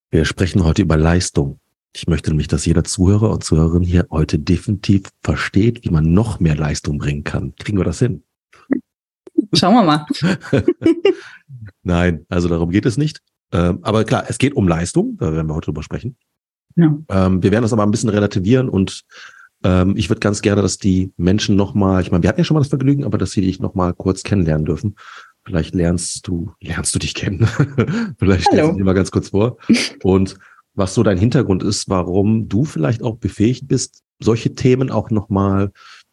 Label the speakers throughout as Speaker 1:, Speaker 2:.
Speaker 1: Wir sprechen heute über Leistung. Ich möchte nämlich, dass jeder Zuhörer und Zuhörerin hier heute definitiv versteht, wie man noch mehr Leistung bringen kann. Kriegen wir das hin?
Speaker 2: Schauen wir mal.
Speaker 1: Nein, also darum geht es nicht. Aber klar, es geht um Leistung, da werden wir heute drüber sprechen.
Speaker 2: Ja.
Speaker 1: Wir werden das aber ein bisschen relativieren und ich würde ganz gerne, dass die Menschen nochmal, ich meine, wir hatten ja schon mal das Vergnügen, aber dass sie dich nochmal kurz kennenlernen dürfen. Vielleicht lernst du dich kennen. Vielleicht stellst du dich mal ganz kurz vor. Und was so dein Hintergrund ist, warum du vielleicht auch befähigt bist, solche Themen auch nochmal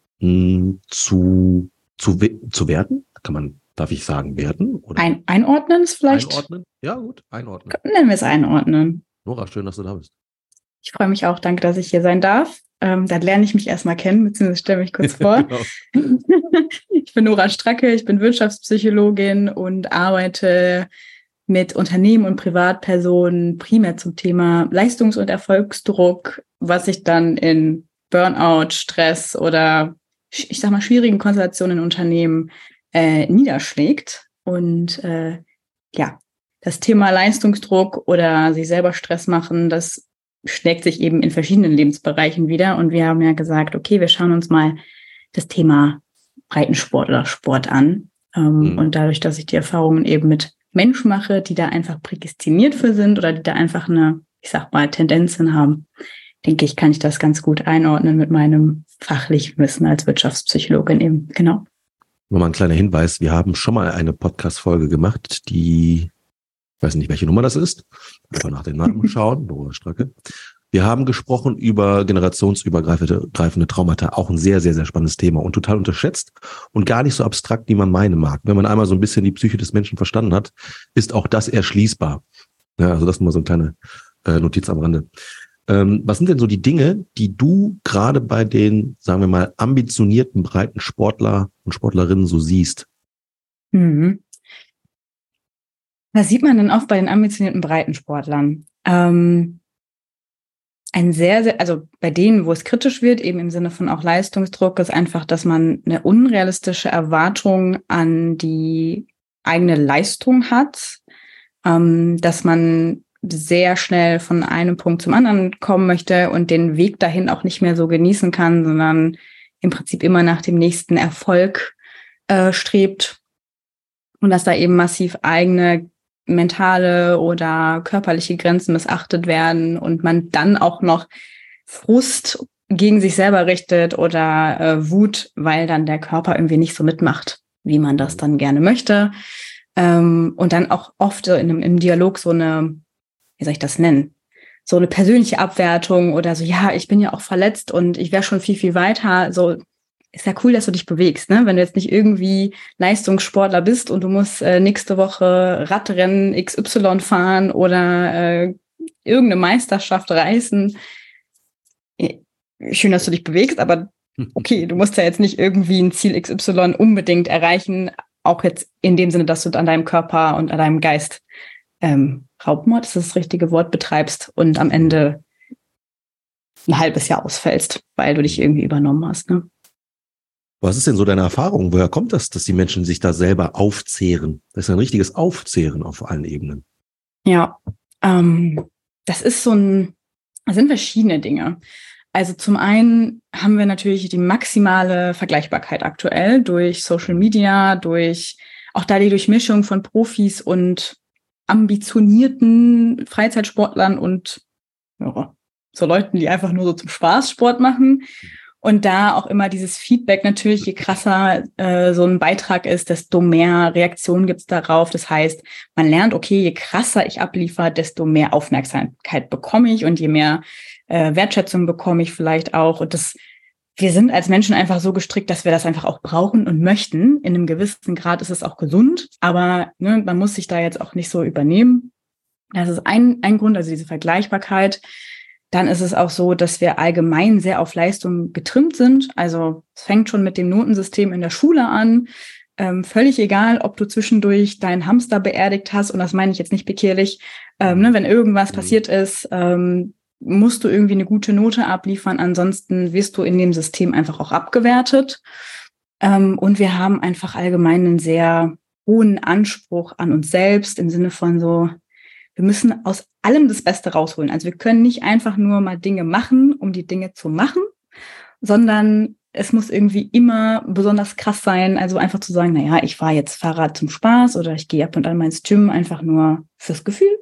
Speaker 1: zu werten? Darf ich sagen, werten? Oder
Speaker 2: einordnen ist vielleicht?
Speaker 1: Einordnen? Ja, gut, einordnen.
Speaker 2: Nennen wir es einordnen.
Speaker 1: Nora, schön, dass du da bist.
Speaker 2: Ich freue mich auch, danke, dass ich hier sein darf. Dann lerne ich mich erstmal kennen, beziehungsweise stelle mich kurz vor. Genau. Ich bin Nora Stracke, ich bin Wirtschaftspsychologin und arbeite mit Unternehmen und Privatpersonen primär zum Thema Leistungs- und Erfolgsdruck, was sich dann in Burnout, Stress oder ich sag mal schwierigen Konstellationen in Unternehmen niederschlägt. Und das Thema Leistungsdruck oder sich selber Stress machen, das schlägt sich eben in verschiedenen Lebensbereichen wieder. Und wir haben ja gesagt, okay, wir schauen uns mal das Thema Breitensport oder Sport an. Und dadurch, dass ich die Erfahrungen eben mit Menschen mache, die da einfach prädestiniert für sind oder die da einfach eine, ich sag mal, Tendenzen haben, denke ich, kann ich das ganz gut einordnen mit meinem fachlichen Wissen als Wirtschaftspsychologin eben. Genau.
Speaker 1: Nochmal ein kleiner Hinweis. Wir haben schon mal eine Podcast-Folge gemacht, ich weiß nicht, welche Nummer das ist, aber nach dem Namen schauen, Nora Stracke. Wir haben gesprochen über generationsübergreifende Traumata, auch ein sehr, sehr, sehr spannendes Thema und total unterschätzt und gar nicht so abstrakt, wie man meinen mag. Wenn man einmal so ein bisschen die Psyche des Menschen verstanden hat, ist auch das erschließbar. Ja, also das ist mal so eine kleine Notiz am Rande. Was sind denn so die Dinge, die du gerade bei den, sagen wir mal, ambitionierten, breiten Sportler und Sportlerinnen so siehst?
Speaker 2: Was sieht man denn oft bei den ambitionierten Breitensportlern? Also bei denen, wo es kritisch wird, eben im Sinne von auch Leistungsdruck, ist einfach, dass man eine unrealistische Erwartung an die eigene Leistung hat, dass man sehr schnell von einem Punkt zum anderen kommen möchte und den Weg dahin auch nicht mehr so genießen kann, sondern im Prinzip immer nach dem nächsten Erfolg strebt und dass da eben massiv eigene mentale oder körperliche Grenzen missachtet werden und man dann auch noch Frust gegen sich selber richtet oder Wut, weil dann der Körper irgendwie nicht so mitmacht, wie man das dann gerne möchte. Und dann auch oft so im Dialog so eine, wie soll ich das nennen, so eine persönliche Abwertung oder so, ja, ich bin ja auch verletzt und ich wäre schon viel, viel weiter, so. Ist ja cool, dass du dich bewegst, ne? Wenn du jetzt nicht irgendwie Leistungssportler bist und du musst nächste Woche Radrennen XY fahren oder irgendeine Meisterschaft reißen. Schön, dass du dich bewegst, aber okay, du musst ja jetzt nicht irgendwie ein Ziel XY unbedingt erreichen, auch jetzt in dem Sinne, dass du an deinem Körper und an deinem Geist Raubmord, ist das richtige Wort, betreibst und am Ende ein halbes Jahr ausfällst, weil du dich irgendwie übernommen hast, ne?
Speaker 1: Was ist denn so deine Erfahrung? Woher kommt das, dass die Menschen sich da selber aufzehren? Das ist ein richtiges Aufzehren auf allen Ebenen.
Speaker 2: Ja, das sind verschiedene Dinge. Also zum einen haben wir natürlich die maximale Vergleichbarkeit aktuell durch Social Media, durch auch da die Durchmischung von Profis und ambitionierten Freizeitsportlern und so Leuten, die einfach nur so zum Spaß Sport machen. Und da auch immer dieses Feedback natürlich, je krasser so ein Beitrag ist, desto mehr Reaktionen gibt's darauf. Das heißt, man lernt, okay, je krasser ich abliefere, desto mehr Aufmerksamkeit bekomme ich und je mehr Wertschätzung bekomme ich vielleicht auch. Und wir sind als Menschen einfach so gestrickt, dass wir das einfach auch brauchen und möchten. In einem gewissen Grad ist es auch gesund, aber man muss sich da jetzt auch nicht so übernehmen. Das ist ein Grund, also diese Vergleichbarkeit. Dann ist es auch so, dass wir allgemein sehr auf Leistung getrimmt sind. Also es fängt schon mit dem Notensystem in der Schule an. Völlig egal, ob du zwischendurch deinen Hamster beerdigt hast, und das meine ich jetzt nicht bekehrlich, wenn irgendwas passiert ist, musst du irgendwie eine gute Note abliefern. Ansonsten wirst du in dem System einfach auch abgewertet. Und wir haben einfach allgemein einen sehr hohen Anspruch an uns selbst im Sinne von so, wir müssen aus allem das Beste rausholen. Also wir können nicht einfach nur mal Dinge machen, um die Dinge zu machen, sondern es muss irgendwie immer besonders krass sein. Also einfach zu sagen, naja, ich fahre jetzt Fahrrad zum Spaß oder ich gehe ab und an mal ins Gym einfach nur fürs Gefühl.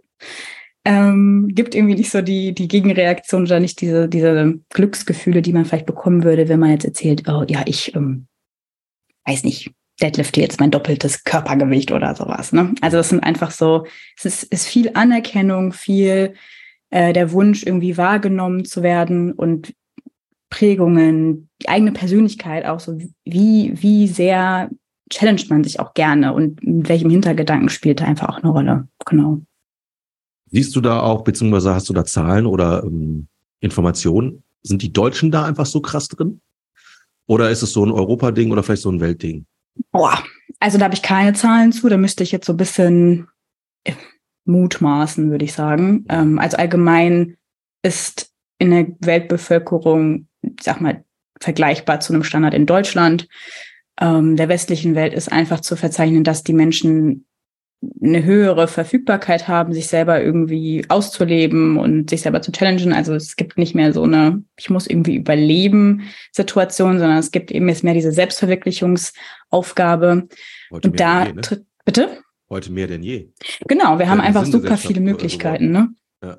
Speaker 2: Gibt irgendwie nicht so die Gegenreaktion oder nicht diese Glücksgefühle, die man vielleicht bekommen würde, wenn man jetzt erzählt, oh ja, ich weiß nicht, deadlifte jetzt mein doppeltes Körpergewicht oder sowas. Ne? Also das sind einfach so, es ist viel Anerkennung, viel der Wunsch, irgendwie wahrgenommen zu werden und Prägungen, die eigene Persönlichkeit auch so, wie sehr challenged man sich auch gerne und mit welchem Hintergedanken spielt da einfach auch eine Rolle. Genau.
Speaker 1: Siehst du da auch, beziehungsweise hast du da Zahlen oder Informationen? Sind die Deutschen da einfach so krass drin? Oder ist es so ein Europa-Ding oder vielleicht so ein Weltding?
Speaker 2: Boah, also da habe ich keine Zahlen zu. Da müsste ich jetzt so ein bisschen mutmaßen, würde ich sagen. Also allgemein ist in der Weltbevölkerung, ich sag mal, vergleichbar zu einem Standard in Deutschland. Der westlichen Welt ist einfach zu verzeichnen, dass die Menschen eine höhere Verfügbarkeit haben, sich selber irgendwie auszuleben und sich selber zu challengen. Also es gibt nicht mehr so eine, ich muss irgendwie überleben Situation, sondern es gibt eben jetzt mehr diese Selbstverwirklichungsaufgabe.
Speaker 1: Heute
Speaker 2: und da,
Speaker 1: denn je, ne?
Speaker 2: Bitte?
Speaker 1: Heute mehr denn je.
Speaker 2: Genau, wir haben einfach super
Speaker 1: Sinngesellschaft
Speaker 2: viele Möglichkeiten, ne?
Speaker 1: Ja.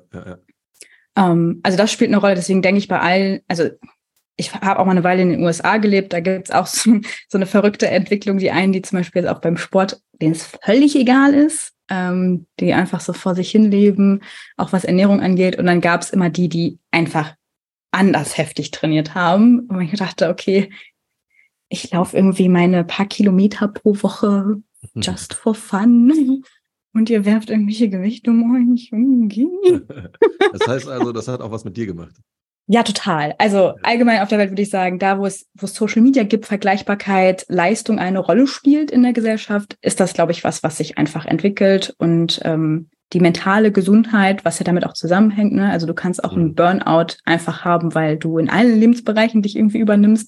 Speaker 2: Also das spielt eine Rolle, deswegen denke ich bei allen, also ich habe auch mal eine Weile in den USA gelebt, da gibt es auch so eine verrückte Entwicklung, die zum Beispiel jetzt auch beim Sport, denen es völlig egal ist, die einfach so vor sich hin leben, auch was Ernährung angeht. Und dann gab es immer die einfach anders heftig trainiert haben. Und ich dachte, okay, ich laufe irgendwie meine paar Kilometer pro Woche just for fun. Und ihr werft irgendwelche Gewichte um euch.
Speaker 1: Das heißt also, das hat auch was mit dir gemacht.
Speaker 2: Ja, total. Also allgemein auf der Welt würde ich sagen, da wo es Social Media gibt, Vergleichbarkeit, Leistung eine Rolle spielt in der Gesellschaft, ist das, glaube ich, was sich einfach entwickelt. Und die mentale Gesundheit, was ja damit auch zusammenhängt, ne? Also du kannst auch einen Burnout einfach haben, weil du in allen Lebensbereichen dich irgendwie übernimmst.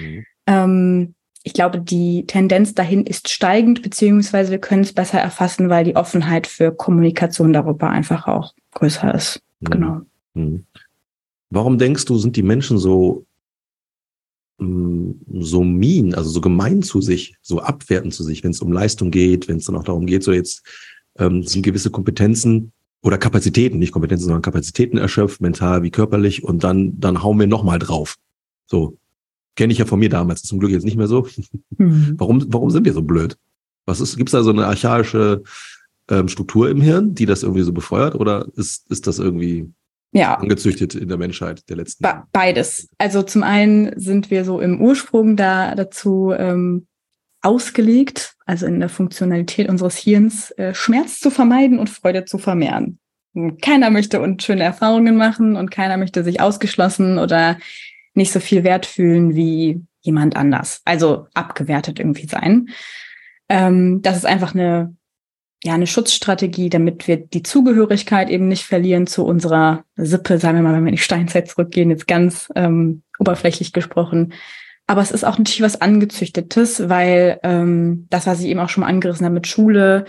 Speaker 2: Ich glaube, die Tendenz dahin ist steigend, beziehungsweise wir können es besser erfassen, weil die Offenheit für Kommunikation darüber einfach auch größer ist. Genau.
Speaker 1: Warum denkst du, sind die Menschen so mean, also so gemein zu sich, so abwertend zu sich, wenn es um Leistung geht, wenn es dann auch darum geht, so jetzt sind gewisse Kompetenzen oder Kapazitäten, nicht Kompetenzen, sondern Kapazitäten erschöpft, mental wie körperlich, und dann hauen wir nochmal drauf. So, kenne ich ja von mir damals, ist zum Glück jetzt nicht mehr so. Warum sind wir so blöd? Gibt's da so eine archaische Struktur im Hirn, die das irgendwie so befeuert, oder ist das irgendwie angezüchtet in der Menschheit der letzten Jahre?
Speaker 2: Beides. Also zum einen sind wir so im Ursprung dazu ausgelegt, also in der Funktionalität unseres Hirns, Schmerz zu vermeiden und Freude zu vermehren. Keiner möchte unschöne Erfahrungen machen und keiner möchte sich ausgeschlossen oder nicht so viel Wert fühlen wie jemand anders. Also abgewertet irgendwie sein. Das ist einfach eine Schutzstrategie, damit wir die Zugehörigkeit eben nicht verlieren zu unserer Sippe, sagen wir mal, wenn wir in die Steinzeit zurückgehen, jetzt ganz oberflächlich gesprochen. Aber es ist auch natürlich was Angezüchtetes, weil das, was ich eben auch schon mal angerissen habe mit Schule,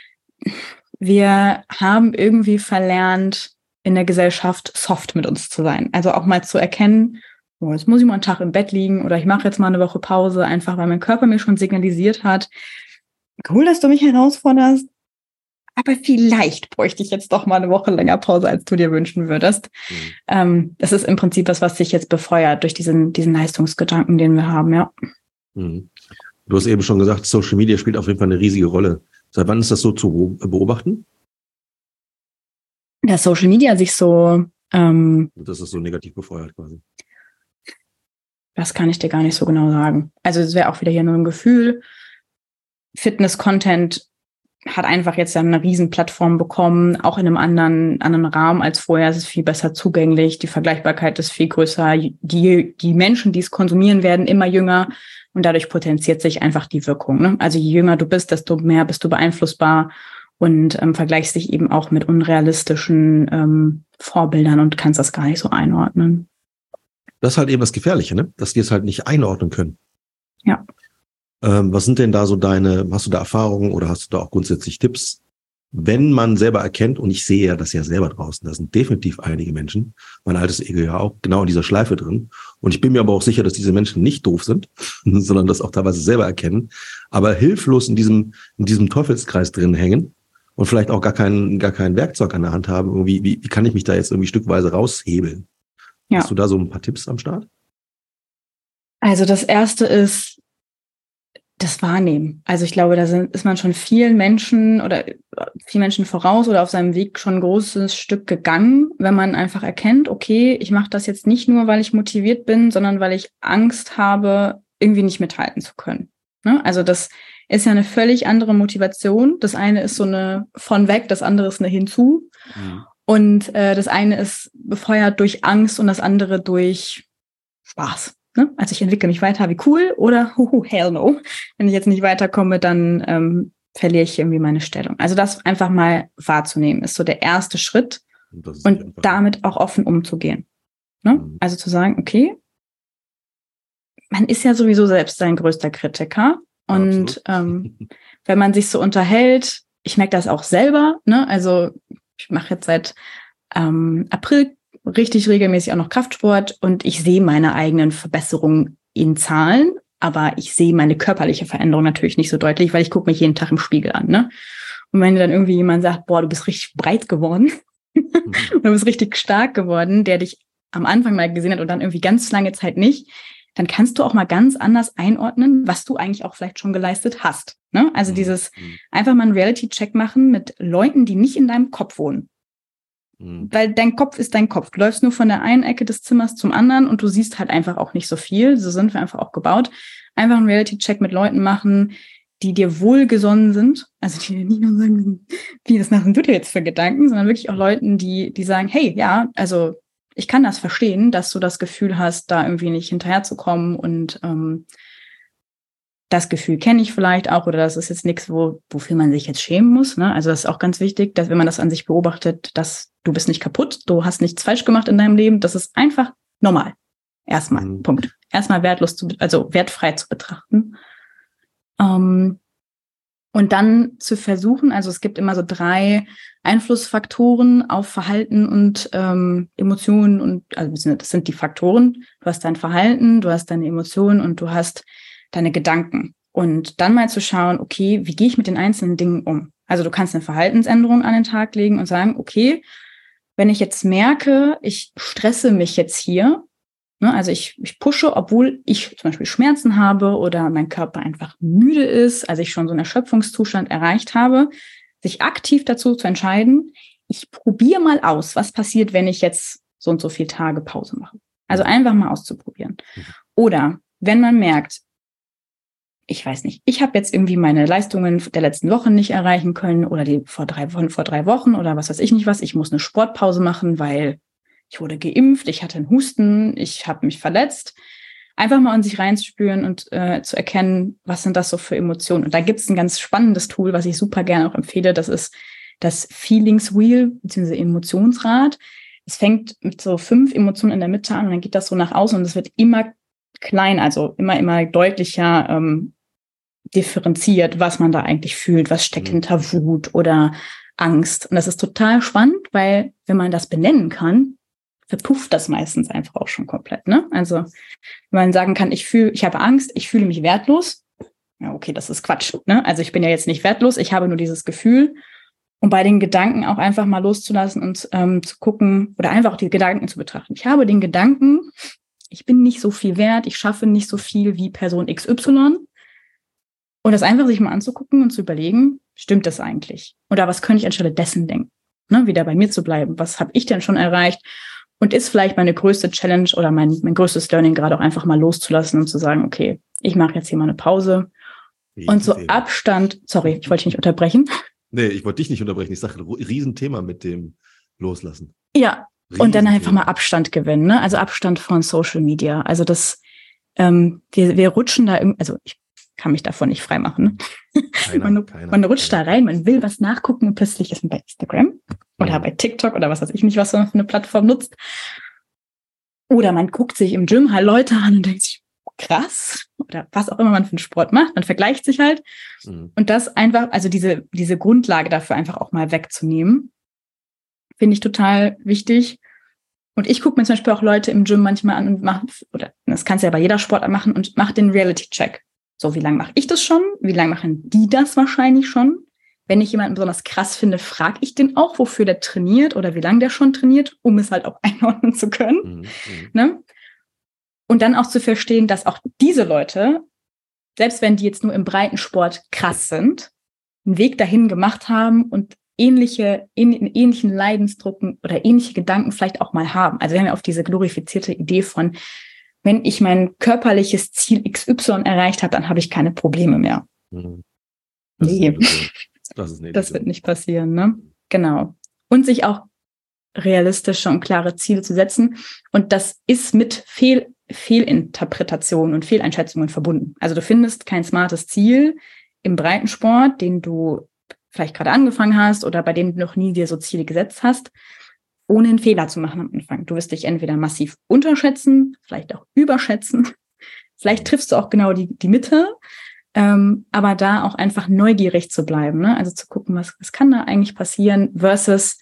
Speaker 2: wir haben irgendwie verlernt, in der Gesellschaft soft mit uns zu sein. Also auch mal zu erkennen, oh, jetzt muss ich mal einen Tag im Bett liegen oder ich mache jetzt mal eine Woche Pause, einfach weil mein Körper mir schon signalisiert hat, cool, dass du mich herausforderst, aber vielleicht bräuchte ich jetzt doch mal eine Woche länger Pause, als du dir wünschen würdest. Das ist im Prinzip was sich jetzt befeuert durch diesen Leistungsgedanken, den wir haben, ja.
Speaker 1: Du hast eben schon gesagt, Social Media spielt auf jeden Fall eine riesige Rolle. Seit wann ist das so zu beobachten?
Speaker 2: Dass Social Media sich so...
Speaker 1: das ist so negativ befeuert quasi.
Speaker 2: Das kann ich dir gar nicht so genau sagen. Also es wäre auch wieder hier nur ein Gefühl. Fitness-Content hat einfach jetzt eine riesen Plattform bekommen, auch in einem anderen Rahmen als vorher. Es ist viel besser zugänglich, die Vergleichbarkeit ist viel größer. Die Menschen, die es konsumieren, werden immer jünger und dadurch potenziert sich einfach die Wirkung, ne? Also je jünger du bist, desto mehr bist du beeinflussbar und vergleichst dich eben auch mit unrealistischen Vorbildern und kannst das gar nicht so einordnen.
Speaker 1: Das ist halt eben das Gefährliche, ne? Dass wir es halt nicht einordnen können.
Speaker 2: Ja.
Speaker 1: Was sind denn da so hast du da Erfahrungen oder hast du da auch grundsätzlich Tipps, wenn man selber erkennt, und ich sehe ja das ja selber draußen, da sind definitiv einige Menschen, mein altes Ego ja auch, genau in dieser Schleife drin. Und ich bin mir aber auch sicher, dass diese Menschen nicht doof sind, sondern das auch teilweise selber erkennen, aber hilflos in diesem Teufelskreis drin hängen und vielleicht auch gar kein Werkzeug an der Hand haben. Irgendwie, wie kann ich mich da jetzt irgendwie stückweise raushebeln? Ja. Hast du da so ein paar Tipps am Start?
Speaker 2: Also das erste ist das Wahrnehmen. Also ich glaube, ist man schon vielen Menschen voraus oder auf seinem Weg schon ein großes Stück gegangen, wenn man einfach erkennt, okay, ich mache das jetzt nicht nur, weil ich motiviert bin, sondern weil ich Angst habe, irgendwie nicht mithalten zu können. Ne? Also das ist ja eine völlig andere Motivation. Das eine ist so eine von weg, das andere ist eine hinzu. Mhm. Und das eine ist befeuert durch Angst und das andere durch Spaß. Ne? Also ich entwickle mich weiter, wie cool, oder hell no. Wenn ich jetzt nicht weiterkomme, dann verliere ich irgendwie meine Stellung. Also das einfach mal wahrzunehmen, ist so der erste Schritt und damit auch offen umzugehen. Ne? Mhm. Also zu sagen, okay, man ist ja sowieso selbst sein größter Kritiker. Und wenn man sich so unterhält, ich merke das auch selber, ne? Also ich mache jetzt seit April richtig regelmäßig auch noch Kraftsport und ich sehe meine eigenen Verbesserungen in Zahlen, aber ich sehe meine körperliche Veränderung natürlich nicht so deutlich, weil ich gucke mich jeden Tag im Spiegel an, ne? Und wenn dann irgendwie jemand sagt, boah, du bist richtig breit geworden, du bist richtig stark geworden, der dich am Anfang mal gesehen hat und dann irgendwie ganz lange Zeit nicht, dann kannst du auch mal ganz anders einordnen, was du eigentlich auch vielleicht schon geleistet hast, ne? Also dieses einfach mal einen Reality-Check machen mit Leuten, die nicht in deinem Kopf wohnen. Weil dein Kopf ist dein Kopf. Du läufst nur von der einen Ecke des Zimmers zum anderen und du siehst halt einfach auch nicht so viel. So sind wir einfach auch gebaut. Einfach einen Reality-Check mit Leuten machen, die dir wohlgesonnen sind. Also die dir nicht nur sagen, wie, das machen du dir jetzt für Gedanken, sondern wirklich auch Leuten, die sagen, hey, ja, also ich kann das verstehen, dass du das Gefühl hast, da irgendwie nicht hinterherzukommen und das Gefühl kenne ich vielleicht auch oder das ist jetzt nichts, wofür man sich jetzt schämen muss. Ne? Also das ist auch ganz wichtig, dass wenn man das an sich beobachtet, dass du bist nicht kaputt, du hast nichts falsch gemacht in deinem Leben, das ist einfach normal. Erstmal, Punkt. Erstmal wertfrei zu betrachten. Und dann zu versuchen, also es gibt immer so 3 Einflussfaktoren auf Verhalten und Emotionen und also das sind die Faktoren. Du hast dein Verhalten, du hast deine Emotionen und du hast deine Gedanken. Und dann mal zu schauen, okay, wie gehe ich mit den einzelnen Dingen um? Also du kannst eine Verhaltensänderung an den Tag legen und sagen, okay, wenn ich jetzt merke, ich stresse mich jetzt hier, ne, also ich pushe, obwohl ich zum Beispiel Schmerzen habe oder mein Körper einfach müde ist, also ich schon so einen Erschöpfungszustand erreicht habe, sich aktiv dazu zu entscheiden, ich probiere mal aus, was passiert, wenn ich jetzt so und so viele Tage Pause mache. Also einfach mal auszuprobieren. Oder wenn man merkt, ich weiß nicht, ich habe jetzt irgendwie meine Leistungen der letzten Wochen nicht erreichen können oder die vor 3 Wochen oder was weiß ich nicht was. Ich muss eine Sportpause machen, weil ich wurde geimpft, ich hatte einen Husten, ich habe mich verletzt. Einfach mal in sich reinzuspüren und zu erkennen, was sind das so für Emotionen. Und da gibt es ein ganz spannendes Tool, was ich super gerne auch empfehle. Das ist das Feelings Wheel bzw. Emotionsrad. Es fängt mit so 5 Emotionen in der Mitte an und dann geht das so nach außen und es wird immer klein, also immer deutlicher differenziert, was man da eigentlich fühlt, was steckt hinter Wut oder Angst. Und das ist total spannend, weil wenn man das benennen kann, verpufft das meistens einfach auch schon komplett. Ne? Also wenn man sagen kann, ich habe Angst, ich fühle mich wertlos. Ja, okay, das ist Quatsch. Ne? Also ich bin ja jetzt nicht wertlos, ich habe nur dieses Gefühl. Und bei den Gedanken auch einfach mal loszulassen und zu gucken oder einfach auch die Gedanken zu betrachten. Ich habe den Gedanken, ich bin nicht so viel wert, ich schaffe nicht so viel wie Person XY. Und das einfach sich mal anzugucken und zu überlegen, stimmt das eigentlich? Oder was könnte ich anstelle dessen denken? Ne, wieder bei mir zu bleiben. Was habe ich denn schon erreicht? Und ist vielleicht meine größte Challenge oder mein größtes Learning gerade auch einfach mal loszulassen und zu sagen, okay, ich mache jetzt hier mal eine Pause. Und so Abstand, sorry, ich wollte dich nicht unterbrechen.
Speaker 1: Nee, ich wollte dich nicht unterbrechen. Ich sage, Riesenthema mit dem Loslassen.
Speaker 2: Ja, und dann einfach mal Abstand gewinnen. Ne? Also Abstand von Social Media. Also das, wir rutschen da irgendwie, also ich kann mich davon nicht freimachen. Ne? Man rutscht da rein, man will was nachgucken und plötzlich ist man bei Instagram oder bei TikTok oder was weiß ich nicht, was man für eine Plattform nutzt. Oder man guckt sich im Gym halt Leute an und denkt sich, krass oder was auch immer man für einen Sport macht. Man vergleicht sich halt und das einfach, also diese Grundlage dafür einfach auch mal wegzunehmen, finde ich total wichtig. Und ich gucke mir zum Beispiel auch Leute im Gym manchmal an und mache, oder das kannst du ja bei jeder Sportart machen und mache den Reality-Check. So, wie lange mache ich das schon? Wie lange machen die das wahrscheinlich schon? Wenn ich jemanden besonders krass finde, frage ich den auch, wofür der trainiert oder wie lange der schon trainiert, um es halt auch einordnen zu können. Ne? Und dann auch zu verstehen, dass auch diese Leute, selbst wenn die jetzt nur im Breitensport krass sind, einen Weg dahin gemacht haben und ähnlichen Leidensdrucken oder ähnliche Gedanken vielleicht auch mal haben. Also wir haben ja oft diese glorifizierte Idee von, wenn ich mein körperliches Ziel XY erreicht habe, dann habe ich keine Probleme mehr. Nee. Das wird nicht passieren, ne? Genau. Und sich auch realistische und klare Ziele zu setzen. Und das ist mit Fehlinterpretationen und Fehleinschätzungen verbunden. Also du findest kein smartes Ziel im Breitensport, den du vielleicht gerade angefangen hast oder bei dem du noch nie dir so Ziele gesetzt hast, ohne einen Fehler zu machen am Anfang. Du wirst dich entweder massiv unterschätzen, vielleicht auch überschätzen. Vielleicht triffst du auch genau die Mitte. Aber da auch einfach neugierig zu bleiben, ne? Also zu gucken, was kann da eigentlich passieren versus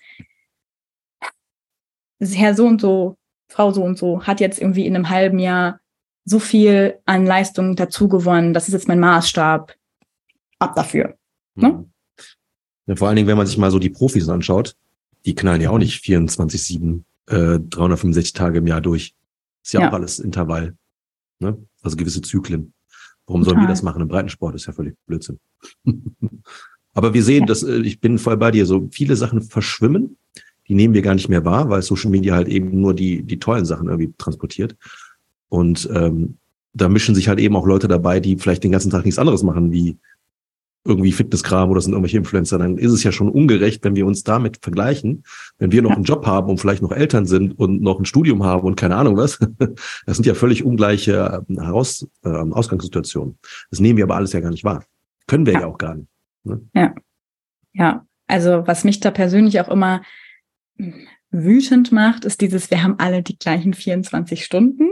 Speaker 2: Herr so und so, Frau so und so hat jetzt irgendwie in einem halben Jahr so viel an Leistung dazu gewonnen, das ist jetzt mein Maßstab, ab dafür. Ne?
Speaker 1: Ja, vor allen Dingen, wenn man sich mal so die Profis anschaut, die knallen ja auch nicht 24/7, 365 Tage im Jahr durch. Ist ja auch alles Intervall, ne? Also gewisse Zyklen. Warum sollen wir das machen im Breitensport? Das ist ja völlig Blödsinn. Aber wir sehen, dass ich bin voll bei dir, so viele Sachen verschwimmen, die nehmen wir gar nicht mehr wahr, weil Social Media halt eben nur die tollen Sachen irgendwie transportiert. Und da mischen sich halt eben auch Leute dabei, die vielleicht den ganzen Tag nichts anderes machen, wie irgendwie Fitnesskram oder sind irgendwelche Influencer. Dann ist es ja schon ungerecht, wenn wir uns damit vergleichen. Wenn wir noch einen Job haben und vielleicht noch Eltern sind und noch ein Studium haben und keine Ahnung was. Das sind ja völlig ungleiche Ausgangssituationen. Das nehmen wir aber alles ja gar nicht wahr. Können wir ja auch gar nicht. Ne?
Speaker 2: Ja. Also was mich da persönlich auch immer wütend macht, ist dieses, wir haben alle die gleichen 24 Stunden.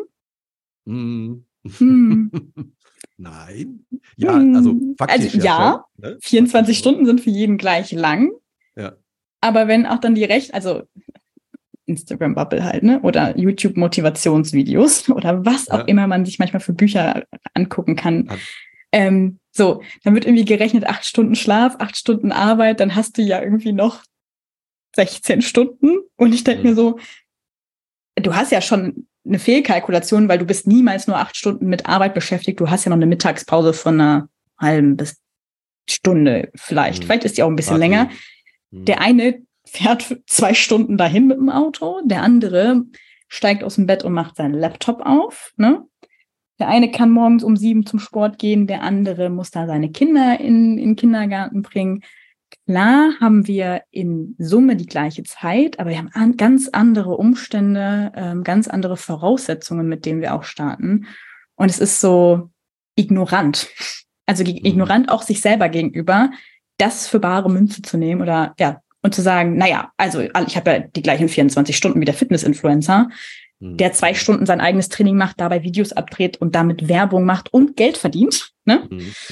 Speaker 1: Nein. Ja, also faktisch.
Speaker 2: Also ja, schon, ne? 24 Stunden sind für jeden gleich lang.
Speaker 1: Ja.
Speaker 2: Aber wenn auch dann also Instagram-Bubble halt, ne? Oder YouTube-Motivationsvideos oder was auch immer man sich manchmal für Bücher angucken kann. So, dann wird irgendwie gerechnet 8 Stunden Schlaf, 8 Stunden Arbeit, dann hast du ja irgendwie noch 16 Stunden. Und ich denke mir so, du hast ja schon eine Fehlkalkulation, weil du bist niemals nur 8 Stunden mit Arbeit beschäftigt. Du hast ja noch eine Mittagspause von einer halben bis Stunde vielleicht. Vielleicht ist die auch ein bisschen länger. Der eine fährt 2 Stunden dahin mit dem Auto. Der andere steigt aus dem Bett und macht seinen Laptop auf. Ne? Der eine kann morgens um 7 zum Sport gehen. Der andere muss da seine Kinder in den Kindergarten bringen. Klar haben wir in Summe die gleiche Zeit, aber wir haben ganz andere Umstände, ganz andere Voraussetzungen, mit denen wir auch starten. Und es ist so ignorant. Also ignorant auch sich selber gegenüber, das für bare Münze zu nehmen oder und zu sagen, naja, also ich habe ja die gleichen 24 Stunden wie der Fitness-Influencer, der 2 Stunden sein eigenes Training macht, dabei Videos abdreht und damit Werbung macht und Geld verdient. Ne?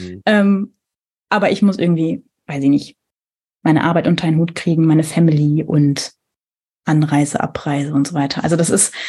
Speaker 2: Aber ich muss irgendwie, weiß ich nicht, meine Arbeit unter einen Hut kriegen, meine Family und Anreise, Abreise und so weiter. Also das ist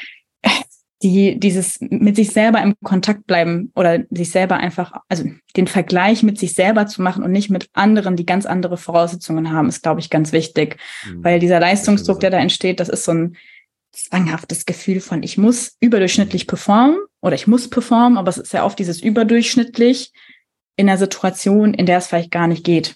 Speaker 2: dieses mit sich selber im Kontakt bleiben oder sich selber einfach, also den Vergleich mit sich selber zu machen und nicht mit anderen, die ganz andere Voraussetzungen haben, ist, glaube ich, ganz wichtig. Weil dieser Leistungsdruck, der da entsteht, das ist so ein zwanghaftes Gefühl von, ich muss überdurchschnittlich performen oder ich muss performen, aber es ist ja oft dieses überdurchschnittlich in einer Situation, in der es vielleicht gar nicht geht.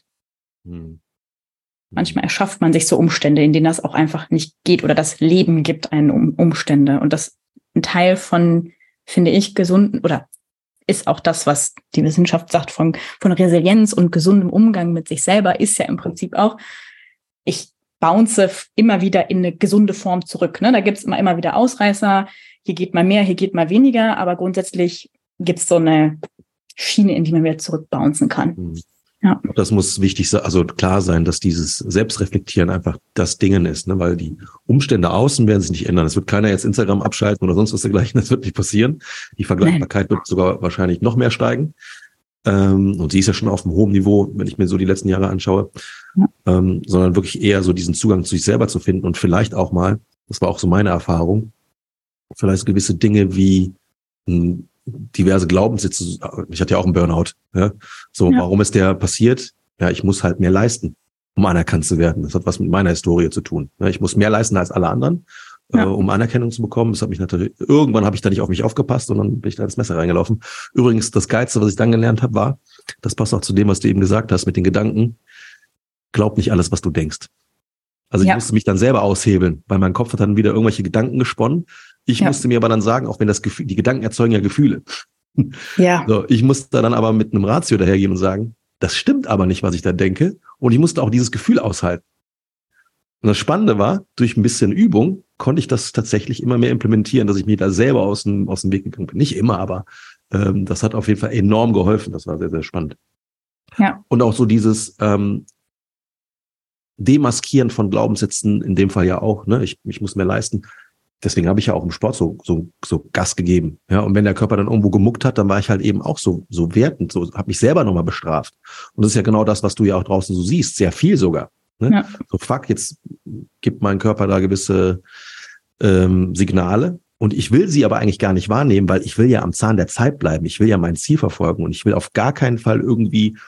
Speaker 2: Manchmal erschafft man sich so Umstände, in denen das auch einfach nicht geht oder das Leben gibt einen Umstände. Und das ein Teil von, finde ich, gesunden oder ist auch das, was die Wissenschaft sagt von Resilienz und gesundem Umgang mit sich selber, ist ja im Prinzip auch, ich bounce immer wieder in eine gesunde Form zurück. Ne? Da gibt es immer wieder Ausreißer, hier geht mal mehr, hier geht mal weniger, aber grundsätzlich gibt es so eine Schiene, in die man wieder zurückbouncen kann. Ja.
Speaker 1: Das muss wichtig sein, also klar sein, dass dieses Selbstreflektieren einfach das Dingen ist, ne? Weil die Umstände außen werden sich nicht ändern. Es wird keiner jetzt Instagram abschalten oder sonst was dergleichen, das wird nicht passieren. Die Vergleichbarkeit wird sogar wahrscheinlich noch mehr steigen. Und sie ist ja schon auf einem hohen Niveau, wenn ich mir so die letzten Jahre anschaue, sondern wirklich eher so diesen Zugang zu sich selber zu finden und vielleicht auch mal, das war auch so meine Erfahrung, vielleicht gewisse Dinge wie diverse Glaubenssätze. Ich hatte ja auch einen Burnout. Ja? So, warum ist der passiert? Ja, ich muss halt mehr leisten, um anerkannt zu werden. Das hat was mit meiner Historie zu tun. Ja, ich muss mehr leisten als alle anderen, um Anerkennung zu bekommen. Das hat mich natürlich, irgendwann habe ich da nicht auf mich aufgepasst und dann bin ich da ins Messer reingelaufen. Übrigens, das Geilste, was ich dann gelernt habe, war, das passt auch zu dem, was du eben gesagt hast, mit den Gedanken, glaub nicht alles, was du denkst. Also ich musste mich dann selber aushebeln, weil mein Kopf hat dann wieder irgendwelche Gedanken gesponnen. Ich musste mir aber dann sagen, auch wenn das Gefühl, die Gedanken erzeugen ja Gefühle.
Speaker 2: Ja.
Speaker 1: So, ich musste dann aber mit einem Ratio dahergehen und sagen, das stimmt aber nicht, was ich da denke. Und ich musste auch dieses Gefühl aushalten. Und das Spannende war, durch ein bisschen Übung konnte ich das tatsächlich immer mehr implementieren, dass ich mir da selber aus dem Weg gegangen bin. Nicht immer, aber das hat auf jeden Fall enorm geholfen. Das war sehr, sehr spannend.
Speaker 2: Ja.
Speaker 1: Und auch so dieses Demaskieren von Glaubenssätzen, in dem Fall ja auch, ne? Ich muss mehr leisten. Deswegen habe ich ja auch im Sport so Gas gegeben. Ja, und wenn der Körper dann irgendwo gemuckt hat, dann war ich halt eben auch so wertend, so habe mich selber nochmal bestraft. Und das ist ja genau das, was du ja auch draußen so siehst, sehr viel sogar. Ne? Ja. So fuck, jetzt gibt mein Körper da gewisse Signale und ich will sie aber eigentlich gar nicht wahrnehmen, weil ich will ja am Zahn der Zeit bleiben. Ich will ja mein Ziel verfolgen und ich will auf gar keinen Fall irgendwie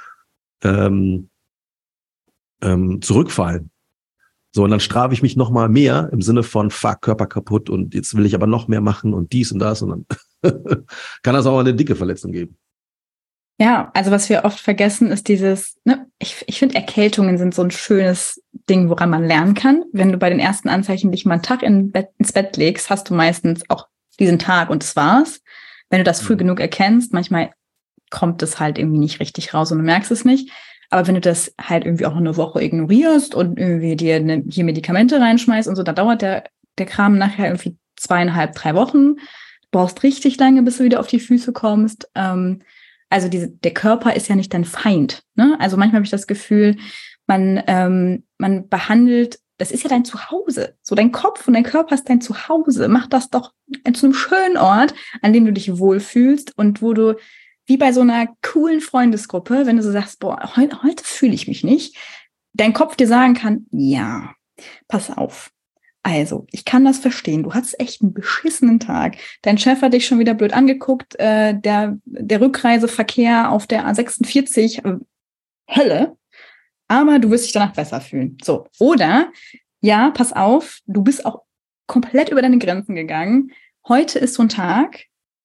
Speaker 1: zurückfallen. So, und dann strafe ich mich noch mal mehr im Sinne von fuck, Körper kaputt und jetzt will ich aber noch mehr machen und dies und das und dann kann das auch eine dicke Verletzung geben.
Speaker 2: Ja, also was wir oft vergessen ist dieses, ne, ich finde Erkältungen sind so ein schönes Ding, woran man lernen kann. Wenn du bei den ersten Anzeichen dich mal einen Tag ins Bett legst, hast du meistens auch diesen Tag und das war's. Wenn du das früh genug erkennst, manchmal kommt es halt irgendwie nicht richtig raus und du merkst es nicht. Aber wenn du das halt irgendwie auch eine Woche ignorierst und irgendwie dir hier Medikamente reinschmeißt und so, dann dauert der Kram nachher irgendwie 2,5, 3 Wochen. Du brauchst richtig lange, bis du wieder auf die Füße kommst. Also der Körper ist ja nicht dein Feind. Ne? Also manchmal habe ich das Gefühl, man behandelt, das ist ja dein Zuhause. So dein Kopf und dein Körper ist dein Zuhause. Mach das doch zu einem schönen Ort, an dem du dich wohlfühlst und wo du wie bei so einer coolen Freundesgruppe, wenn du so sagst, boah, heute fühle ich mich nicht, dein Kopf dir sagen kann, ja, pass auf. Also, ich kann das verstehen. Du hattest echt einen beschissenen Tag. Dein Chef hat dich schon wieder blöd angeguckt. Der Rückreiseverkehr auf der A46, Hölle. Aber du wirst dich danach besser fühlen. So. Oder, ja, pass auf, du bist auch komplett über deine Grenzen gegangen. Heute ist so ein Tag,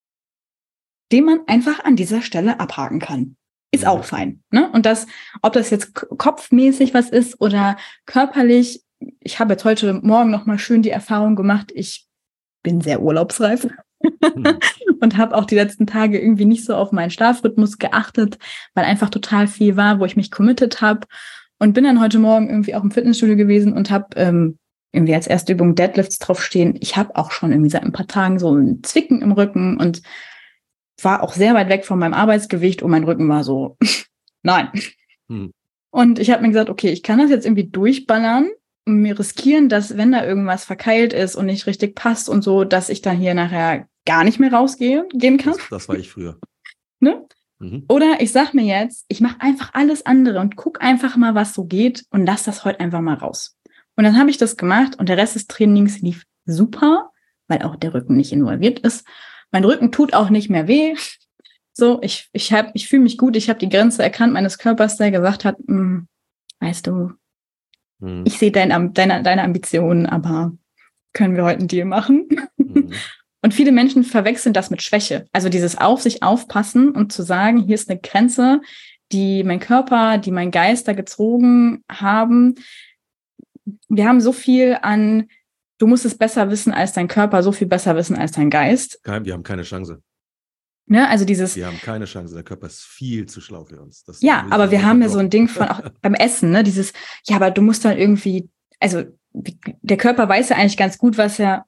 Speaker 2: den man einfach an dieser Stelle abhaken kann. Ist auch fein. Ne? Und ob das jetzt kopfmäßig was ist oder körperlich, ich habe jetzt heute Morgen nochmal schön die Erfahrung gemacht, ich bin sehr urlaubsreif und habe auch die letzten Tage irgendwie nicht so auf meinen Schlafrhythmus geachtet, weil einfach total viel war, wo ich mich committed habe und bin dann heute Morgen irgendwie auch im Fitnessstudio gewesen und habe irgendwie als erste Übung Deadlifts draufstehen. Ich habe auch schon irgendwie seit ein paar Tagen so ein Zwicken im Rücken und war auch sehr weit weg von meinem Arbeitsgewicht und mein Rücken war so, nein. Und ich habe mir gesagt, okay, ich kann das jetzt irgendwie durchballern und mir riskieren, dass wenn da irgendwas verkeilt ist und nicht richtig passt und so, dass ich dann hier nachher gar nicht mehr gehen kann.
Speaker 1: Das war ich früher.
Speaker 2: Ne? Oder ich sag mir jetzt, ich mache einfach alles andere und guck einfach mal, was so geht und lass das heute einfach mal raus. Und dann habe ich das gemacht und der Rest des Trainings lief super, weil auch der Rücken nicht involviert ist. Mein Rücken tut auch nicht mehr weh. So, ich fühle mich gut. Ich habe die Grenze erkannt meines Körpers, der gesagt hat, weißt du, ich sehe deine Ambitionen, aber können wir heute einen Deal machen? Und viele Menschen verwechseln das mit Schwäche. Also dieses auf sich aufpassen und zu sagen, hier ist eine Grenze, die mein Körper, die mein Geist da gezogen haben. Wir haben so viel an, du musst es besser wissen als dein Körper, so viel besser wissen als dein Geist.
Speaker 1: Wir haben keine Chance.
Speaker 2: Ne, also
Speaker 1: wir haben keine Chance. Der Körper ist viel zu schlau für uns.
Speaker 2: Ja, aber wir haben ja so ein Ding von auch beim Essen, ne, ja, aber du musst dann irgendwie, also der Körper weiß ja eigentlich ganz gut, was er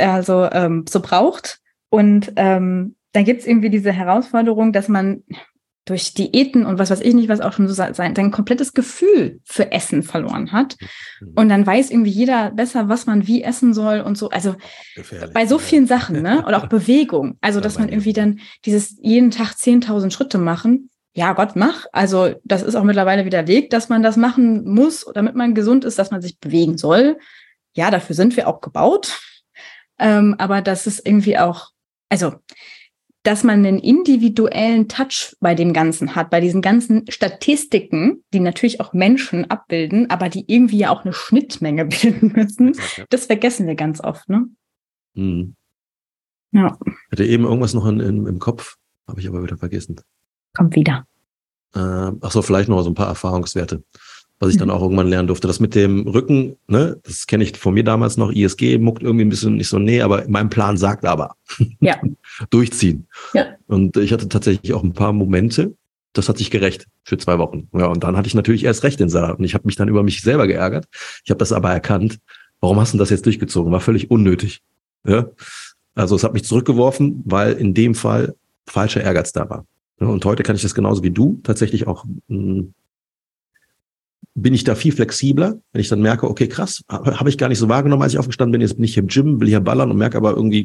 Speaker 2: so braucht. Und dann gibt es irgendwie diese Herausforderung, dass man durch Diäten und was weiß ich nicht, was auch schon so sein komplettes Gefühl für Essen verloren hat. Und dann weiß irgendwie jeder besser, was man wie essen soll und so. Also gefährlich, bei so vielen Sachen, ne? Oder auch Bewegung. Also, dass man irgendwie dann dieses jeden Tag 10.000 Schritte machen. Ja, Gott, mach. Also, das ist auch mittlerweile widerlegt, dass man das machen muss, damit man gesund ist, dass man sich bewegen soll. Ja, dafür sind wir auch gebaut. Aber das ist irgendwie auch, also, dass man einen individuellen Touch bei dem Ganzen hat, bei diesen ganzen Statistiken, die natürlich auch Menschen abbilden, aber die irgendwie ja auch eine Schnittmenge bilden müssen, das vergessen wir ganz oft, ne?
Speaker 1: Mhm.
Speaker 2: Ja.
Speaker 1: Ich hatte eben irgendwas noch im Kopf, habe ich aber wieder vergessen.
Speaker 2: Kommt wieder.
Speaker 1: Vielleicht noch so ein paar Erfahrungswerte, was ich dann auch irgendwann lernen durfte. Das mit dem Rücken, ne, das kenne ich von mir damals noch, ISG muckt irgendwie ein bisschen nicht so, nee, aber mein Plan sagt aber.
Speaker 2: Ja.
Speaker 1: Durchziehen.
Speaker 2: Ja.
Speaker 1: Und ich hatte tatsächlich auch ein paar Momente, das hat sich gerecht für 2 Wochen. Ja, und dann hatte ich natürlich erst recht den Salat. Und ich habe mich dann über mich selber geärgert. Ich habe das aber erkannt. Warum hast du das jetzt durchgezogen? War völlig unnötig. Ja? Also es hat mich zurückgeworfen, weil in dem Fall falscher Ehrgeiz da war. Ja, und heute kann ich das genauso wie du tatsächlich auch, bin ich da viel flexibler, wenn ich dann merke, okay, krass, habe ich gar nicht so wahrgenommen, als ich aufgestanden bin. Jetzt bin ich hier im Gym, will hier ballern und merke aber irgendwie,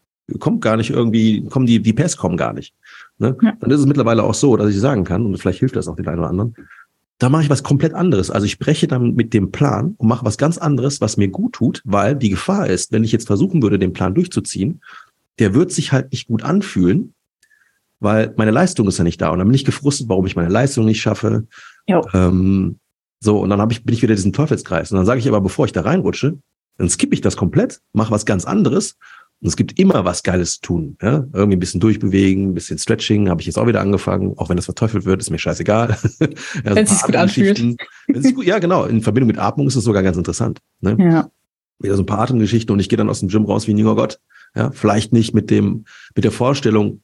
Speaker 1: die PS kommen gar nicht. Ne? Ja. Dann ist es mittlerweile auch so, dass ich sagen kann, und vielleicht hilft das auch den einen oder anderen, da mache ich was komplett anderes. Also ich breche dann mit dem Plan und mache was ganz anderes, was mir gut tut, weil die Gefahr ist, wenn ich jetzt versuchen würde, den Plan durchzuziehen, der wird sich halt nicht gut anfühlen, weil meine Leistung ist ja nicht da. Und dann bin ich gefrustet, warum ich meine Leistung nicht schaffe. Und dann bin ich wieder diesen Teufelskreis. Und dann sage ich aber, bevor ich da reinrutsche, dann skippe ich das komplett, mache was ganz anderes. Und es gibt immer was Geiles zu tun. Ja? Irgendwie ein bisschen durchbewegen, ein bisschen Stretching, habe ich jetzt auch wieder angefangen. Auch wenn das verteufelt wird, ist mir scheißegal.
Speaker 2: Wenn es sich gut anfühlt.
Speaker 1: Ja, genau. In Verbindung mit Atmung ist es sogar ganz interessant. Ne? Ja. Wieder so ein paar Atemgeschichten und ich gehe dann aus dem Gym raus wie ein junger Gott. Ja? Vielleicht nicht mit der Vorstellung,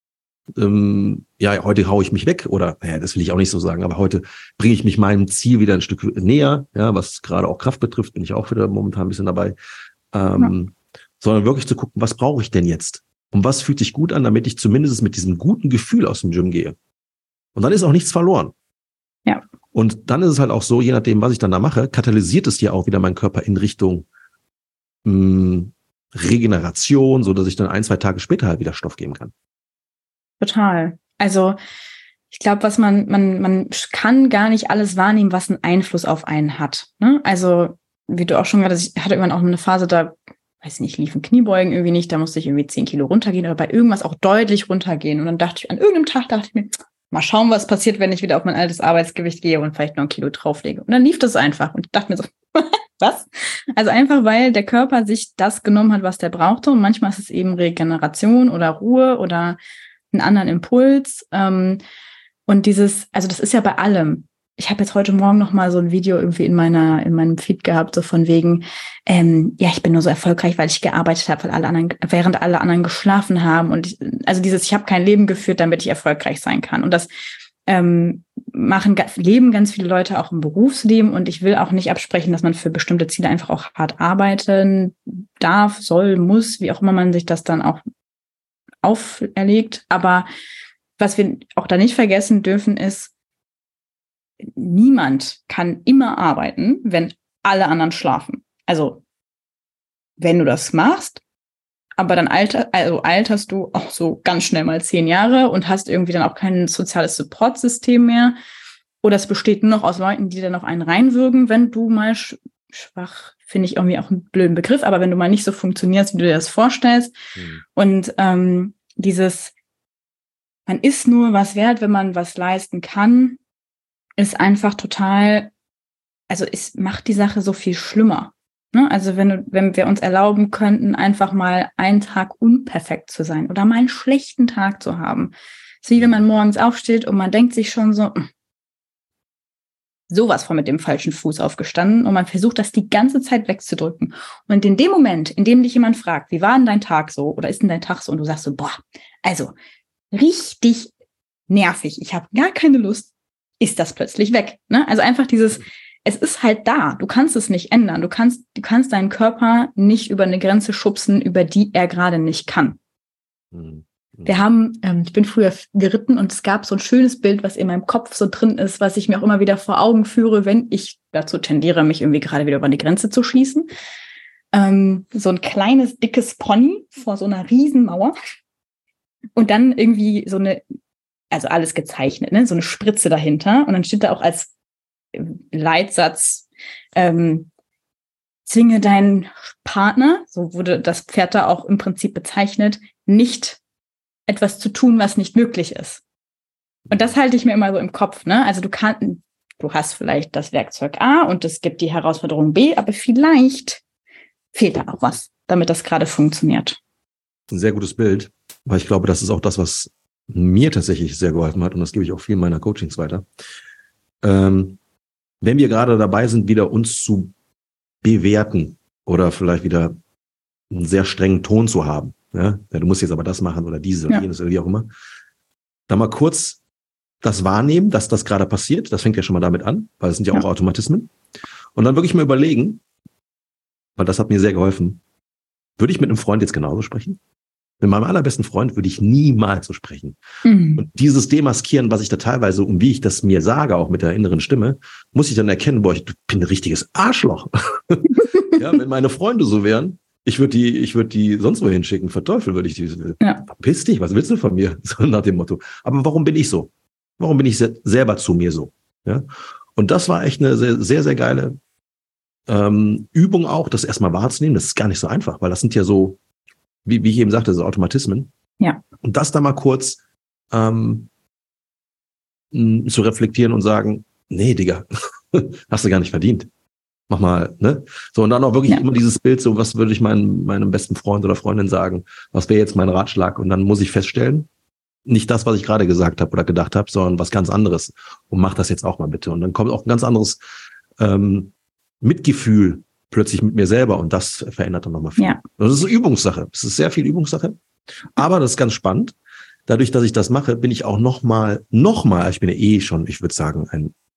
Speaker 1: heute haue ich mich weg oder, das will ich auch nicht so sagen, aber heute bringe ich mich meinem Ziel wieder ein Stück näher, ja, was gerade auch Kraft betrifft, bin ich auch wieder momentan ein bisschen dabei, sondern wirklich zu gucken, was brauche ich denn jetzt? Und was fühlt sich gut an, damit ich zumindest mit diesem guten Gefühl aus dem Gym gehe. Und dann ist auch nichts verloren.
Speaker 2: Ja.
Speaker 1: Und dann ist es halt auch so, je nachdem, was ich dann da mache, katalysiert es ja auch wieder meinen Körper in Richtung Regeneration, so dass ich dann 1-2 Tage später halt wieder Stoff geben kann.
Speaker 2: Total. Also ich glaube, man kann gar nicht alles wahrnehmen, was einen Einfluss auf einen hat. Ne? Also wie du auch schon gerade, ich hatte irgendwann auch eine Phase, da, weiß nicht, liefen Kniebeugen irgendwie nicht, da musste ich irgendwie 10 Kilo runtergehen oder bei irgendwas auch deutlich runtergehen. Und dann an irgendeinem Tag dachte ich mir, mal schauen, was passiert, wenn ich wieder auf mein altes Arbeitsgewicht gehe und vielleicht noch 1 Kilo drauflege. Und dann lief das einfach und ich dachte mir so, was? Also einfach, weil der Körper sich das genommen hat, was der brauchte. Und manchmal ist es eben Regeneration oder Ruhe oder einen anderen Impuls. Und also das ist ja bei allem. Ich habe jetzt heute Morgen noch mal so ein Video irgendwie in meinem Feed gehabt, so von wegen, ich bin nur so erfolgreich, weil ich gearbeitet habe, während alle anderen geschlafen haben. Und ich habe kein Leben geführt, damit ich erfolgreich sein kann. Und das leben ganz viele Leute auch im Berufsleben. Und ich will auch nicht absprechen, dass man für bestimmte Ziele einfach auch hart arbeiten darf, soll, muss, wie auch immer man sich das dann auch auferlegt. Aber was wir auch da nicht vergessen dürfen, ist, niemand kann immer arbeiten, wenn alle anderen schlafen. Also, wenn du das machst, aber dann alterst du auch so ganz schnell mal 10 Jahre und hast irgendwie dann auch kein soziales Supportsystem mehr. Oder es besteht nur noch aus Leuten, die dann auf einen reinwürgen, wenn du mal schwach, finde ich irgendwie auch einen blöden Begriff, aber wenn du mal nicht so funktionierst, wie du dir das vorstellst. Und man ist nur was wert, wenn man was leisten kann, ist einfach total, also es macht die Sache so viel schlimmer. Ne? Also wenn wir uns erlauben könnten, einfach mal einen Tag unperfekt zu sein oder mal einen schlechten Tag zu haben. Es ist wie wenn man morgens aufsteht und man denkt sich schon so, sowas von mit dem falschen Fuß aufgestanden und man versucht, das die ganze Zeit wegzudrücken. Und in dem Moment, in dem dich jemand fragt, wie war denn dein Tag so oder ist denn dein Tag so und du sagst so, also richtig nervig, ich habe gar keine Lust, ist das plötzlich weg. Ne? Also einfach es ist halt da, du kannst es nicht ändern, du kannst deinen Körper nicht über eine Grenze schubsen, über die er gerade nicht kann. Ich bin früher geritten und es gab so ein schönes Bild, was in meinem Kopf so drin ist, was ich mir auch immer wieder vor Augen führe, wenn ich dazu tendiere, mich irgendwie gerade wieder über die Grenze zu schießen. So ein kleines, dickes Pony vor so einer Riesenmauer und dann irgendwie also alles gezeichnet, ne? So eine Spritze dahinter und dann steht da auch als Leitsatz, zwinge deinen Partner, so wurde das Pferd da auch im Prinzip bezeichnet, nicht etwas zu tun, was nicht möglich ist. Und das halte ich mir immer so im Kopf, ne? Also du hast vielleicht das Werkzeug A und es gibt die Herausforderung B, aber vielleicht fehlt da noch was, damit das gerade funktioniert.
Speaker 1: Ein sehr gutes Bild, weil ich glaube, das ist auch das, was mir tatsächlich sehr geholfen hat und das gebe ich auch vielen meiner Coachings weiter. Wenn wir gerade dabei sind, wieder uns zu bewerten oder vielleicht wieder einen sehr strengen Ton zu haben, ja, du musst jetzt aber das machen oder dieses oder jenes oder wie auch immer, da mal kurz das wahrnehmen, dass das gerade passiert, das fängt ja schon mal damit an, weil es sind ja auch Automatismen und dann wirklich mal überlegen, weil das hat mir sehr geholfen, würde ich mit einem Freund jetzt genauso sprechen? Mit meinem allerbesten Freund würde ich niemals so sprechen. Und dieses Demaskieren, was ich da teilweise, und wie ich das mir sage, auch mit der inneren Stimme, muss ich dann erkennen, ich bin ein richtiges Arschloch. Ja, wenn meine Freunde so wären, ich würde die sonst wohin schicken, verteufeln würde ich die. Verpiss dich, was willst du von mir? So nach dem Motto. Aber warum bin ich so? Warum bin ich selber zu mir so? Ja? Und das war echt eine sehr, sehr, sehr geile Übung auch, das erstmal wahrzunehmen. Das ist gar nicht so einfach, weil das sind ja so, wie ich eben sagte, so Automatismen.
Speaker 2: Ja.
Speaker 1: Und das da mal kurz zu reflektieren und sagen, nee, Digga, hast du gar nicht verdient. Mach mal, ne? So, und dann auch wirklich immer dieses Bild, so, was würde ich meinem besten Freund oder Freundin sagen? Was wäre jetzt mein Ratschlag? Und dann muss ich feststellen, nicht das, was ich gerade gesagt habe oder gedacht habe, sondern was ganz anderes. Und mach das jetzt auch mal bitte. Und dann kommt auch ein ganz anderes Mitgefühl plötzlich mit mir selber und das verändert dann nochmal viel. Ja. Das ist eine Übungssache. Es ist sehr viel Übungssache. Aber das ist ganz spannend. Dadurch, dass ich das mache, bin ich auch noch mal, ich bin ja schon, ich würde sagen,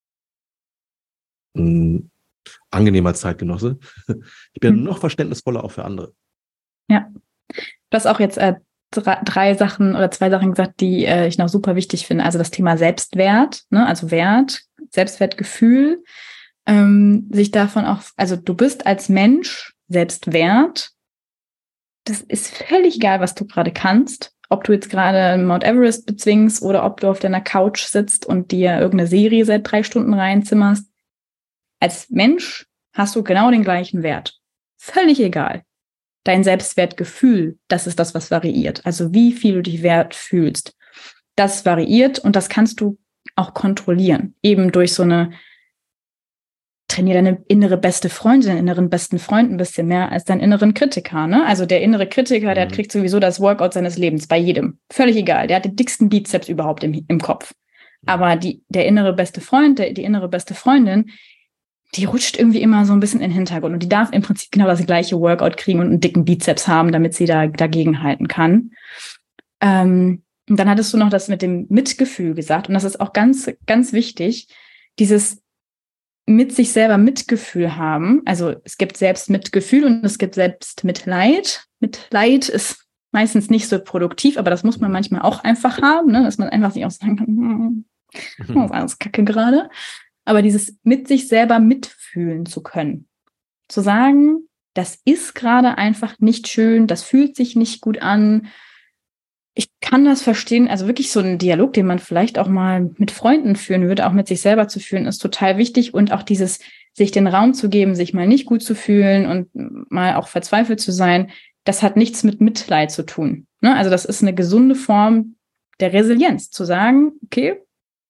Speaker 1: ein angenehmer Zeitgenosse. Ich bin noch verständnisvoller auch für andere.
Speaker 2: Ja. Du hast auch jetzt drei Sachen oder zwei Sachen gesagt, die ich noch super wichtig finde. Also das Thema Selbstwert, ne? Also Wert, Selbstwertgefühl, sich davon auch, also du bist als Mensch selbst wert. Das ist völlig egal, was du gerade kannst. Ob du jetzt gerade Mount Everest bezwingst oder ob du auf deiner Couch sitzt und dir irgendeine Serie seit 3 Stunden reinzimmerst. Als Mensch hast du genau den gleichen Wert. Völlig egal. Dein Selbstwertgefühl, das ist das, was variiert. Also wie viel du dich wert fühlst. Das variiert und das kannst du auch kontrollieren. Eben durch so eine trainier deine innere beste Freundin, deinen inneren besten Freund ein bisschen mehr als deinen inneren Kritiker. Ne? Also der innere Kritiker, der kriegt sowieso das Workout seines Lebens bei jedem. Völlig egal. Der hat den dicksten Bizeps überhaupt im Kopf. Aber der innere beste Freund, die innere beste Freundin, die rutscht irgendwie immer so ein bisschen in den Hintergrund. Und die darf im Prinzip genau das gleiche Workout kriegen und einen dicken Bizeps haben, damit sie dagegen halten kann. Und dann hattest du noch das mit dem Mitgefühl gesagt. Und das ist auch ganz, ganz wichtig. Dieses mit sich selber Mitgefühl haben. Also es gibt Selbstmitgefühl und es gibt Selbstmitleid. Mitleid ist meistens nicht so produktiv, aber das muss man manchmal auch einfach haben, ne? Dass man einfach sich auch sagen kann, das ist alles Kacke gerade. Aber dieses mit sich selber mitfühlen zu können. Zu sagen, das ist gerade einfach nicht schön, das fühlt sich nicht gut an. Ich kann das verstehen, also wirklich so ein Dialog, den man vielleicht auch mal mit Freunden führen würde, auch mit sich selber zu führen, ist total wichtig. Und auch dieses, sich den Raum zu geben, sich mal nicht gut zu fühlen und mal auch verzweifelt zu sein, das hat nichts mit Mitleid zu tun. Ne? Also das ist eine gesunde Form der Resilienz, zu sagen, okay,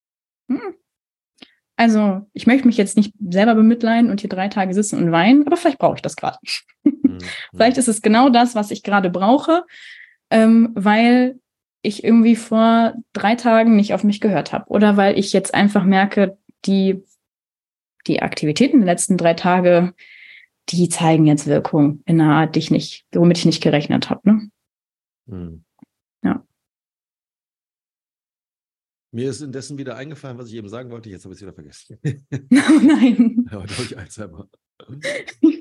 Speaker 2: also ich möchte mich jetzt nicht selber bemitleiden und hier 3 Tage sitzen und weinen, aber vielleicht brauche ich das gerade. Vielleicht ist es genau das, was ich gerade brauche, weil ich irgendwie vor 3 Tagen nicht auf mich gehört habe oder weil ich jetzt einfach merke, die Aktivitäten der letzten 3 Tage, die zeigen jetzt Wirkung in einer Art, womit ich nicht gerechnet habe. Ne? Ja.
Speaker 1: Mir ist indessen wieder eingefallen, was ich eben sagen wollte. Jetzt habe ich es wieder vergessen.
Speaker 2: Oh nein.
Speaker 1: Ja, glaube ich Alzheimer.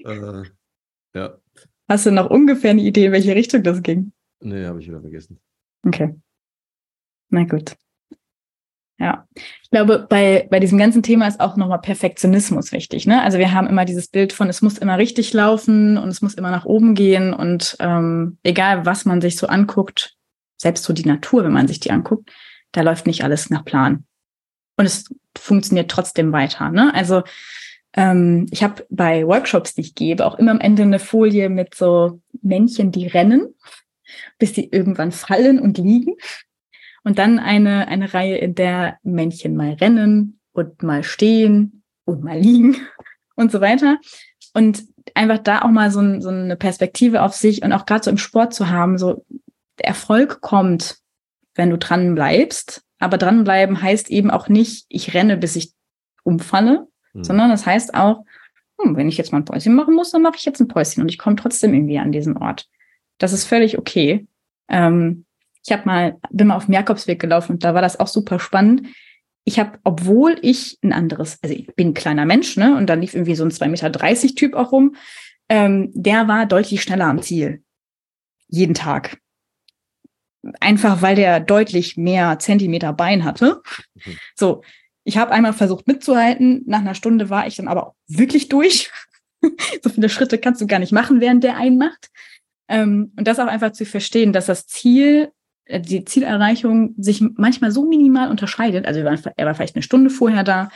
Speaker 1: Ja.
Speaker 2: Hast du noch ungefähr eine Idee, in welche Richtung das ging?
Speaker 1: Nee, habe ich wieder vergessen.
Speaker 2: Okay. Na gut. Ja. Ich glaube, bei diesem ganzen Thema ist auch nochmal Perfektionismus wichtig, ne? Also wir haben immer dieses Bild von, es muss immer richtig laufen und es muss immer nach oben gehen und egal, was man sich so anguckt, selbst so die Natur, wenn man sich die anguckt, da läuft nicht alles nach Plan. Und es funktioniert trotzdem weiter, ne? Also ich habe bei Workshops, die ich gebe, auch immer am Ende eine Folie mit so Männchen, die rennen, bis sie irgendwann fallen und liegen. Und dann eine Reihe, in der Männchen mal rennen und mal stehen und mal liegen und so weiter. Und einfach da auch mal so eine Perspektive auf sich und auch gerade so im Sport zu haben, so der Erfolg kommt, wenn du dran bleibst. Aber dranbleiben heißt eben auch nicht, ich renne, bis ich umfalle, sondern das heißt auch, wenn ich jetzt mal ein Päuschen machen muss, dann mache ich jetzt ein Päuschen und ich komme trotzdem irgendwie an diesen Ort. Das ist völlig okay. Ich bin mal auf dem Jakobsweg gelaufen und da war das auch super spannend. Obwohl ich also ich bin ein kleiner Mensch, ne, und da lief irgendwie so ein 2,30 Meter Typ auch rum, der war deutlich schneller am Ziel. Jeden Tag. Einfach, weil der deutlich mehr Zentimeter Bein hatte. So, ich habe einmal versucht mitzuhalten. Nach einer Stunde war ich dann aber auch wirklich durch. So viele Schritte kannst du gar nicht machen, während der einen macht. Und das auch einfach zu verstehen, dass das Ziel, die Zielerreichung sich manchmal so minimal unterscheidet. Also er war vielleicht eine Stunde vorher da,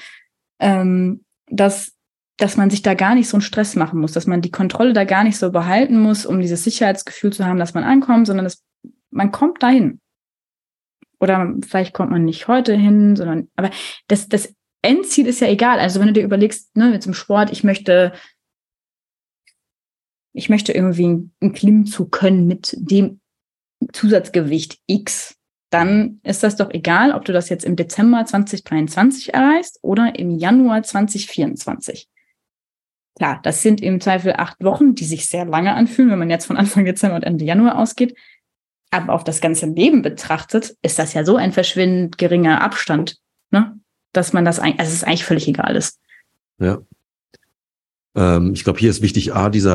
Speaker 2: dass man sich da gar nicht so einen Stress machen muss, dass man die Kontrolle da gar nicht so behalten muss, um dieses Sicherheitsgefühl zu haben, dass man ankommt, sondern man kommt dahin. Oder vielleicht kommt man nicht heute hin, aber das Endziel ist ja egal. Also wenn du dir überlegst, ne, mit dem Sport, ich möchte irgendwie einen Klimmzug können mit dem Zusatzgewicht X, dann ist das doch egal, ob du das jetzt im Dezember 2023 erreichst oder im Januar 2024. Klar, das sind im Zweifel 8 Wochen, die sich sehr lange anfühlen, wenn man jetzt von Anfang Dezember und Ende Januar ausgeht. Aber auf das ganze Leben betrachtet, ist das ja so ein verschwindend geringer Abstand, ne? Dass man es ist eigentlich völlig egal ist.
Speaker 1: Ja. Ich glaube, hier ist wichtig,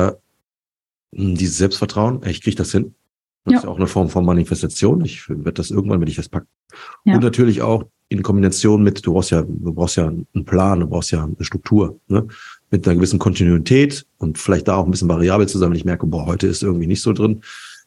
Speaker 1: dieses Selbstvertrauen. Ich kriege das hin. Das ist ja auch eine Form von Manifestation. Ich werde das irgendwann, wenn ich das packe. Ja. Und natürlich auch in Kombination mit, du brauchst ja einen Plan, du brauchst ja eine Struktur, ne? Mit einer gewissen Kontinuität und vielleicht da auch ein bisschen variabel zu sein, wenn ich merke, heute ist irgendwie nicht so drin,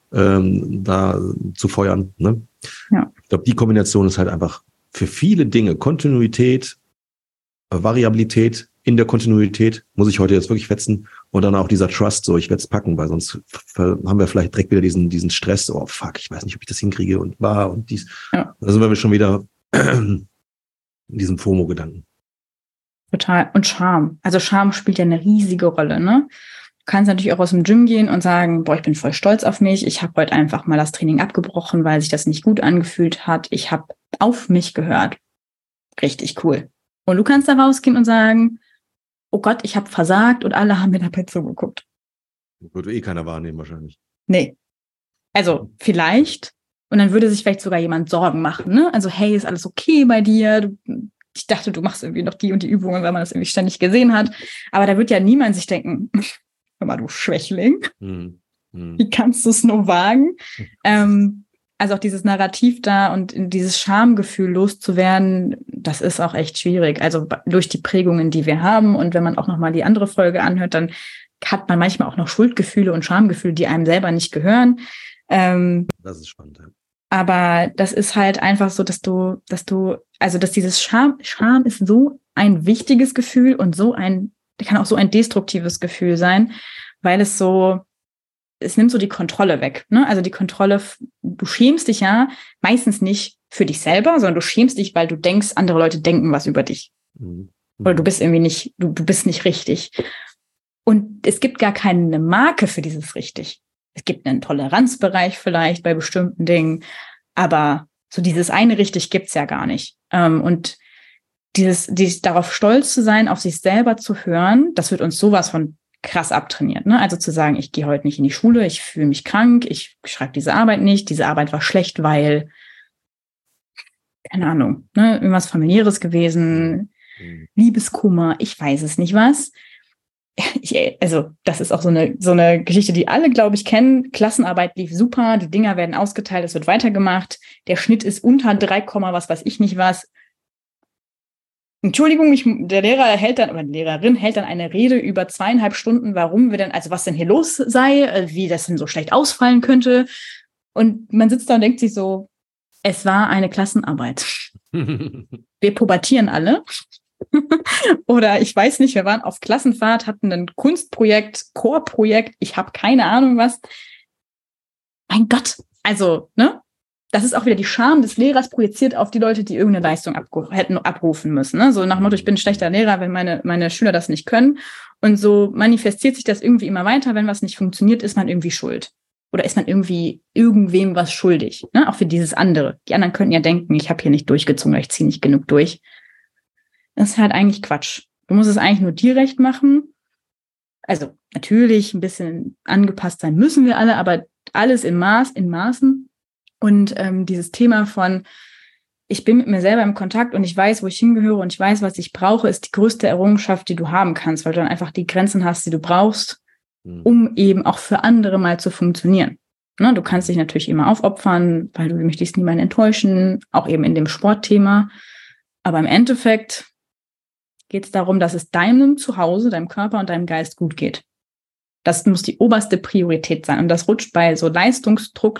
Speaker 1: da zu feuern, ne? Ja. Ich glaube, die Kombination ist halt einfach für viele Dinge Kontinuität, Variabilität. In der Kontinuität muss ich heute jetzt wirklich fetzen und dann auch dieser Trust, so ich werde es packen, weil sonst haben wir vielleicht direkt wieder diesen Stress, oh fuck, ich weiß nicht, ob ich das hinkriege und dies. Ja. Da sind wir schon wieder in diesem FOMO-Gedanken.
Speaker 2: Total. Und Scham. Also Scham spielt ja eine riesige Rolle, ne? Du kannst natürlich auch aus dem Gym gehen und sagen, ich bin voll stolz auf mich, ich habe heute einfach mal das Training abgebrochen, weil sich das nicht gut angefühlt hat, ich habe auf mich gehört. Richtig cool. Und du kannst da rausgehen und sagen, oh Gott, ich habe versagt und alle haben mir dabei zugeguckt.
Speaker 1: Würde keiner wahrnehmen wahrscheinlich.
Speaker 2: Nee. Also vielleicht. Und dann würde sich vielleicht sogar jemand Sorgen machen, ne? Also hey, ist alles okay bei dir? Ich dachte, du machst irgendwie noch die und die Übungen, weil man das irgendwie ständig gesehen hat. Aber da wird ja niemand sich denken, hör mal, du Schwächling. Wie kannst du es nur wagen? Also auch dieses Narrativ da und dieses Schamgefühl loszuwerden, das ist auch echt schwierig. Also durch die Prägungen, die wir haben. Und wenn man auch nochmal die andere Folge anhört, dann hat man manchmal auch noch Schuldgefühle und Schamgefühle, die einem selber nicht gehören.
Speaker 1: Das ist spannend, ja.
Speaker 2: Aber das ist halt einfach so, dass dieses Scham ist so ein wichtiges Gefühl und kann auch so ein destruktives Gefühl sein, weil es nimmt so die Kontrolle weg, ne? Also die Kontrolle, du schämst dich ja meistens nicht für dich selber, sondern du schämst dich, weil du denkst, andere Leute denken was über dich. Oder du bist irgendwie nicht, du bist nicht richtig. Und es gibt gar keine Marke für dieses richtig. Es gibt einen Toleranzbereich vielleicht bei bestimmten Dingen, aber so dieses eine richtig gibt's ja gar nicht. Und dieses darauf stolz zu sein, auf sich selber zu hören, das wird uns sowas von krass abtrainiert, ne? Also zu sagen, ich gehe heute nicht in die Schule, ich fühle mich krank, ich schreibe diese Arbeit nicht, diese Arbeit war schlecht, weil, keine Ahnung, ne, irgendwas Familiäres gewesen, Liebeskummer, ich weiß es nicht was. also das ist auch so eine Geschichte, die alle, glaube ich, kennen. Klassenarbeit lief super, die Dinger werden ausgeteilt, es wird weitergemacht, der Schnitt ist unter 3, was weiß ich nicht was. Entschuldigung, der Lehrer hält dann, oder die Lehrerin hält dann eine Rede über 2,5 Stunden, warum wir denn, also was denn hier los sei, wie das denn so schlecht ausfallen könnte. Und man sitzt da und denkt sich so, es war eine Klassenarbeit. Wir pubertieren alle. Oder ich weiß nicht, wir waren auf Klassenfahrt, hatten ein Kunstprojekt, Chorprojekt, ich habe keine Ahnung was. Mein Gott, also, ne? Das ist auch wieder die Scham des Lehrers projiziert auf die Leute, die irgendeine Leistung hätten abrufen müssen. Ne? So nach dem Motto, ich bin ein schlechter Lehrer, wenn meine Schüler das nicht können. Und so manifestiert sich das irgendwie immer weiter. Wenn was nicht funktioniert, ist man irgendwie schuld. Oder ist man irgendwie irgendwem was schuldig. Ne? Auch für dieses andere. Die anderen könnten ja denken, ich habe hier nicht durchgezogen, oder ich ziehe nicht genug durch. Das ist halt eigentlich Quatsch. Du musst es eigentlich nur dir recht machen. Also natürlich ein bisschen angepasst sein müssen wir alle, aber alles in Maßen. Und dieses Thema von, ich bin mit mir selber im Kontakt und ich weiß, wo ich hingehöre und ich weiß, was ich brauche, ist die größte Errungenschaft, die du haben kannst, weil du dann einfach die Grenzen hast, die du brauchst, um eben auch für andere mal zu funktionieren. Ne, du kannst dich natürlich immer aufopfern, weil du möchtest niemanden enttäuschen, auch eben in dem Sportthema. Aber im Endeffekt geht es darum, dass es deinem Zuhause, deinem Körper und deinem Geist gut geht. Das muss die oberste Priorität sein. Und das rutscht bei so Leistungsdruck,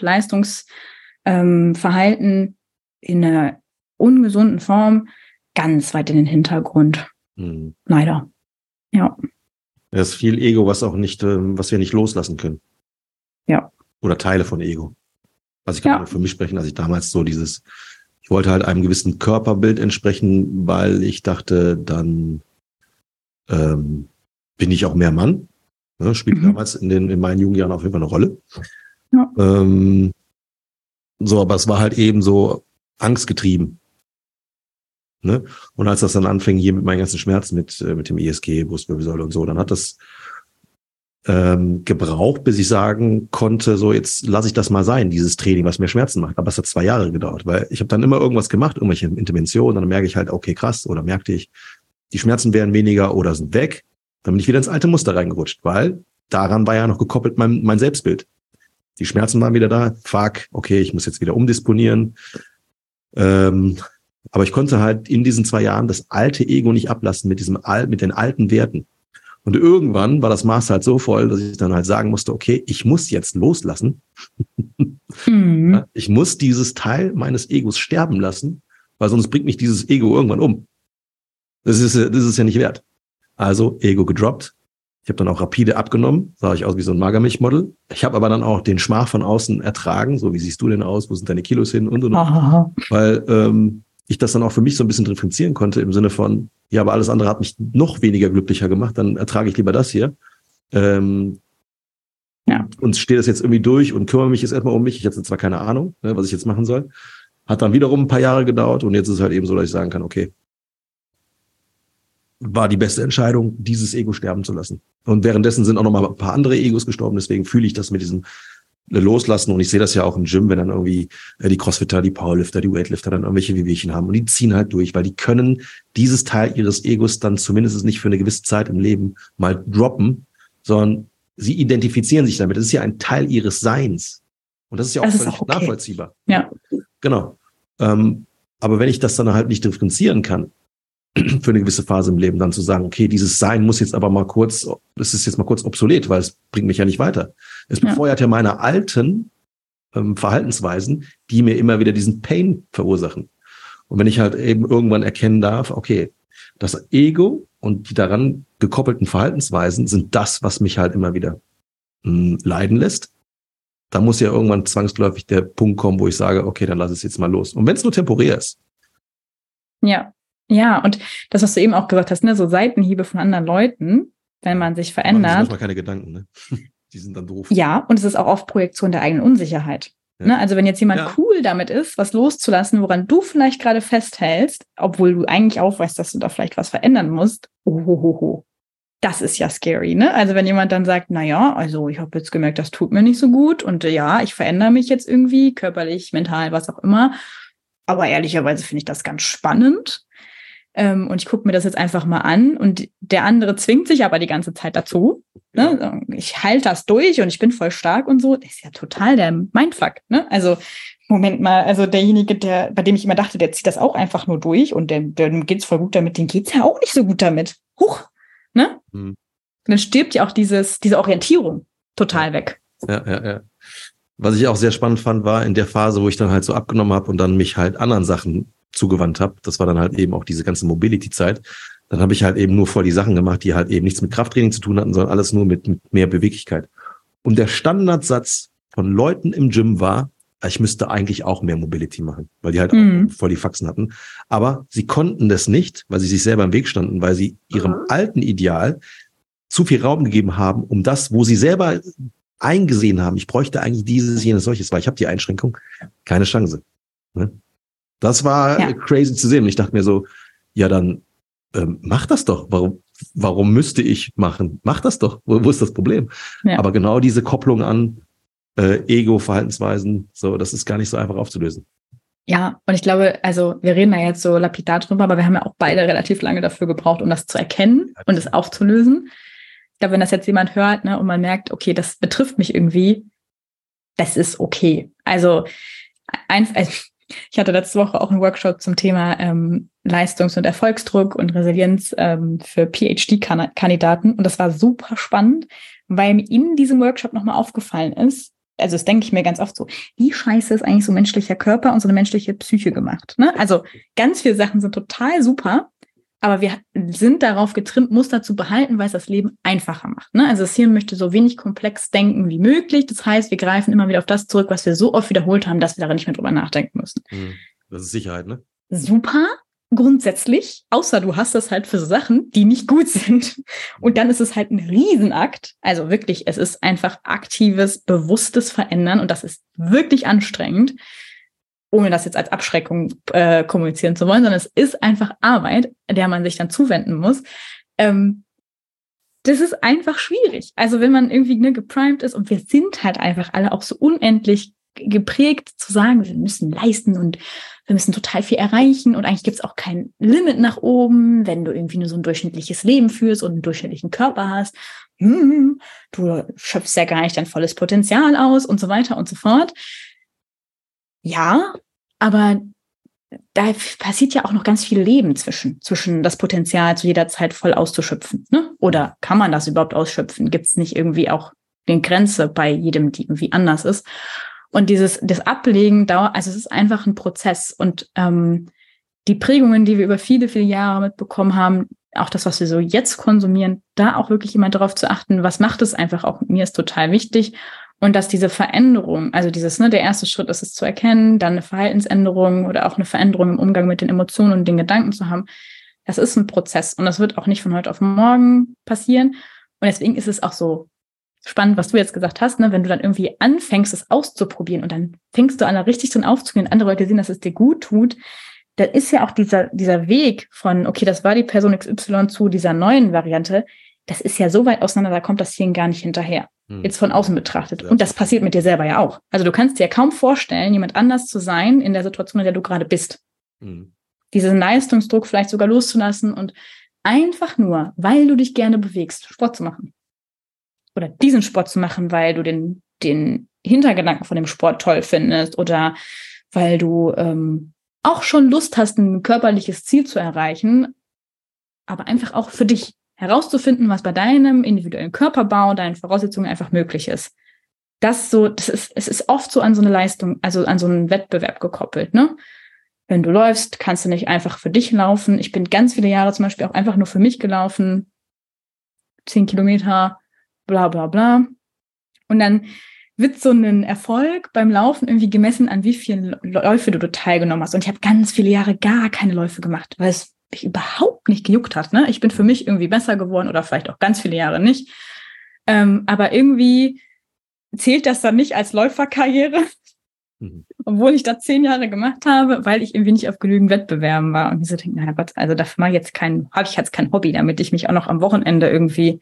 Speaker 2: Verhalten in einer ungesunden Form ganz weit in den Hintergrund. Leider. Ja.
Speaker 1: Es ist viel Ego, was wir nicht loslassen können.
Speaker 2: Ja.
Speaker 1: Oder Teile von Ego. Also ich kann nur für mich sprechen, als ich damals ich wollte halt einem gewissen Körperbild entsprechen, weil ich dachte, dann bin ich auch mehr Mann. Ne, spielt damals in meinen Jugendjahren auf jeden Fall eine Rolle. Ja. Aber es war halt eben so angstgetrieben. Ne? Und als das dann anfing hier mit meinen ganzen Schmerzen, mit dem ESG, Brustwirbelsäule und so, dann hat das gebraucht, bis ich sagen konnte, so jetzt lasse ich das mal sein, dieses Training, was mir Schmerzen macht. Aber es hat 2 Jahre gedauert, weil ich habe dann immer irgendwas gemacht, irgendwelche Interventionen, dann merke ich halt, okay, krass, oder merkte ich, die Schmerzen werden weniger oder sind weg. Dann bin ich wieder ins alte Muster reingerutscht, weil daran war ja noch gekoppelt mein Selbstbild. Die Schmerzen waren wieder da. Fuck, okay, ich muss jetzt wieder umdisponieren. Aber ich konnte halt in diesen 2 Jahren das alte Ego nicht ablassen mit den alten Werten. Und irgendwann war das Maß halt so voll, dass ich dann halt sagen musste, okay, ich muss jetzt loslassen. Ich muss dieses Teil meines Egos sterben lassen, weil sonst bringt mich dieses Ego irgendwann um. Das ist ja nicht wert. Also Ego gedroppt. Ich habe dann auch rapide abgenommen, sah ich aus wie so ein Magermilchmodel. Ich habe aber dann auch den Schmach von außen ertragen. So, wie siehst du denn aus? Wo sind deine Kilos hin? Und. Weil ich das dann auch für mich so ein bisschen differenzieren konnte im Sinne von, ja, aber alles andere hat mich noch weniger glücklicher gemacht, dann ertrage ich lieber das hier. Und stehe das jetzt irgendwie durch und kümmere mich jetzt erstmal um mich. Ich hatte zwar keine Ahnung, was ich jetzt machen soll. Hat dann wiederum ein paar Jahre gedauert und jetzt ist es halt eben so, dass ich sagen kann, okay, war die beste Entscheidung, dieses Ego sterben zu lassen. Und währenddessen sind auch noch mal ein paar andere Egos gestorben, deswegen fühle ich das mit diesem Loslassen und ich sehe das ja auch im Gym, wenn dann irgendwie die Crossfitter, die Powerlifter, die Weightlifter dann irgendwelche Wehwehchen haben und die ziehen halt durch, weil die können dieses Teil ihres Egos dann zumindest nicht für eine gewisse Zeit im Leben mal droppen, sondern sie identifizieren sich damit. Das ist ja ein Teil ihres Seins. Und das ist ja auch völlig nachvollziehbar.
Speaker 2: Ja.
Speaker 1: Genau. Aber wenn ich das dann halt nicht differenzieren kann, für eine gewisse Phase im Leben dann zu sagen, okay, dieses Sein muss jetzt aber mal kurz, das ist jetzt mal kurz obsolet, weil es bringt mich ja nicht weiter. Es befeuert ja meine alten Verhaltensweisen, die mir immer wieder diesen Pain verursachen. Und wenn ich halt eben irgendwann erkennen darf, okay, das Ego und die daran gekoppelten Verhaltensweisen sind das, was mich halt immer wieder leiden lässt, da muss ja irgendwann zwangsläufig der Punkt kommen, wo ich sage, okay, dann lass es jetzt mal los. Und wenn es nur temporär ist.
Speaker 2: Ja, und das, was du eben auch gesagt hast, ne, so Seitenhiebe von anderen Leuten, wenn man sich verändert.
Speaker 1: Man manchmal keine Gedanken, ne? Die sind dann doof.
Speaker 2: Ja, und es ist auch oft Projektion der eigenen Unsicherheit. Ja. Ne? Also wenn jetzt jemand cool damit ist, was loszulassen, woran du vielleicht gerade festhältst, obwohl du eigentlich auch weißt, dass du da vielleicht was verändern musst, das ist ja scary, ne? Also wenn jemand dann sagt, also ich habe jetzt gemerkt, das tut mir nicht so gut und ich verändere mich jetzt irgendwie, körperlich, mental, was auch immer, aber ehrlicherweise finde ich das ganz spannend. und ich gucke mir das jetzt einfach mal an und der andere zwingt sich aber die ganze Zeit dazu. Ne? Ich halte das durch und ich bin voll stark und so. Das ist ja total der Mindfuck. Ne? Also Moment mal, also derjenige, bei dem ich immer dachte, der zieht das auch einfach nur durch und dem geht's voll gut damit, dem geht's ja auch nicht so gut damit. Huch, ne? Und dann stirbt ja auch diese Orientierung total weg.
Speaker 1: Ja. Was ich auch sehr spannend fand, war in der Phase, wo ich dann halt so abgenommen habe und dann mich halt anderen Sachen zugewandt habe. Das war dann halt eben auch diese ganze Mobility-Zeit. Dann habe ich halt eben nur voll die Sachen gemacht, die halt eben nichts mit Krafttraining zu tun hatten, sondern alles nur mit mehr Beweglichkeit. Und der Standardsatz von Leuten im Gym war, ich müsste eigentlich auch mehr Mobility machen, weil die halt auch voll die Faxen hatten. Aber sie konnten das nicht, weil sie sich selber im Weg standen, weil sie ihrem alten Ideal zu viel Raum gegeben haben, um das, wo sie selber eingesehen haben, ich bräuchte eigentlich dieses, jenes, solches, weil ich habe die Einschränkung, keine Chance. Ne? Das war crazy zu sehen. Und ich dachte mir so, ja dann mach das doch. Warum müsste ich machen? Mach das doch. Wo ist das Problem? Ja. Aber genau diese Kopplung an Ego, Verhaltensweisen, so, das ist gar nicht so einfach aufzulösen.
Speaker 2: Ja, und ich glaube, also wir reden da jetzt so lapidar drüber, aber wir haben ja auch beide relativ lange dafür gebraucht, um das zu erkennen und es aufzulösen. Ich glaube, wenn das jetzt jemand hört, ne, und man merkt, okay, das betrifft mich irgendwie, das ist okay. Also ich hatte letzte Woche auch einen Workshop zum Thema Leistungs- und Erfolgsdruck und Resilienz für PhD-Kandidaten und das war super spannend, weil mir in diesem Workshop nochmal aufgefallen ist, also das denke ich mir ganz oft so, wie scheiße ist eigentlich so ein menschlicher Körper und so eine menschliche Psyche gemacht? Ne? Also ganz viele Sachen sind total super, aber wir sind darauf getrimmt, Muster zu behalten, weil es das Leben einfacher macht. Ne? Also das Hirn möchte so wenig komplex denken wie möglich. Das heißt, wir greifen immer wieder auf das zurück, was wir so oft wiederholt haben, dass wir darin nicht mehr drüber nachdenken müssen.
Speaker 1: Das ist Sicherheit, ne?
Speaker 2: Super, grundsätzlich, außer du hast das halt für so Sachen, die nicht gut sind. Und dann ist es halt ein Riesenakt. Also wirklich, es ist einfach aktives, bewusstes Verändern und das ist wirklich anstrengend, ohne das jetzt als Abschreckung kommunizieren zu wollen, sondern es ist einfach Arbeit, der man sich dann zuwenden muss. Das ist einfach schwierig. Also wenn man irgendwie geprimed ist und wir sind halt einfach alle auch so unendlich geprägt zu sagen, wir müssen leisten und wir müssen total viel erreichen und eigentlich gibt es auch kein Limit nach oben, wenn du irgendwie nur so ein durchschnittliches Leben führst und einen durchschnittlichen Körper hast. Du schöpfst ja gar nicht dein volles Potenzial aus und so weiter und so fort. Ja, aber da passiert ja auch noch ganz viel Leben zwischen das Potenzial zu jeder Zeit voll auszuschöpfen. Ne? Oder kann man das überhaupt ausschöpfen? Gibt es nicht irgendwie auch eine Grenze bei jedem, die irgendwie anders ist? Und das Ablegen dauert, also es ist einfach ein Prozess. Und die Prägungen, die wir über viele, viele Jahre mitbekommen haben, auch das, was wir so jetzt konsumieren, da auch wirklich immer darauf zu achten, was macht es einfach auch mit mir, ist total wichtig. Und dass diese Veränderung, also der erste Schritt ist es zu erkennen, dann eine Verhaltensänderung oder auch eine Veränderung im Umgang mit den Emotionen und den Gedanken zu haben, das ist ein Prozess und das wird auch nicht von heute auf morgen passieren. Und deswegen ist es auch so spannend, was du jetzt gesagt hast, ne? Wenn du dann irgendwie anfängst, es auszuprobieren und dann fängst du an, da richtig drin aufzugehen, andere Leute sehen, dass es dir gut tut, dann ist ja auch dieser Weg von, okay, das war die Person XY zu dieser neuen Variante, das ist ja so weit auseinander, da kommt das Hirn gar nicht hinterher. Jetzt von außen betrachtet. Ja. Und das passiert mit dir selber ja auch. Also du kannst dir ja kaum vorstellen, jemand anders zu sein in der Situation, in der du gerade bist. Diesen Leistungsdruck vielleicht sogar loszulassen und einfach nur, weil du dich gerne bewegst, Sport zu machen. Oder diesen Sport zu machen, weil du den Hintergedanken von dem Sport toll findest oder weil du auch schon Lust hast, ein körperliches Ziel zu erreichen, aber einfach auch für dich herauszufinden, was bei deinem individuellen Körperbau, deinen Voraussetzungen einfach möglich ist. Es ist oft so an so eine Leistung, also an so einen Wettbewerb gekoppelt, ne? Wenn du läufst, kannst du nicht einfach für dich laufen. Ich bin ganz viele Jahre zum Beispiel auch einfach nur für mich gelaufen. 10 Kilometer, bla, bla, bla. Und dann wird so ein Erfolg beim Laufen irgendwie gemessen, an wie vielen Läufe du teilgenommen hast. Und ich habe ganz viele Jahre gar keine Läufe gemacht, weil es mich überhaupt nicht gejuckt hat. Ne? Ich bin für mich irgendwie besser geworden oder vielleicht auch ganz viele Jahre nicht. Aber irgendwie zählt das dann nicht als Läuferkarriere, obwohl ich das 10 Jahre gemacht habe, weil ich irgendwie nicht auf genügend Wettbewerben war. Und ich so denke, na Gott, also dafür habe ich jetzt kein Hobby, damit ich mich auch noch am Wochenende irgendwie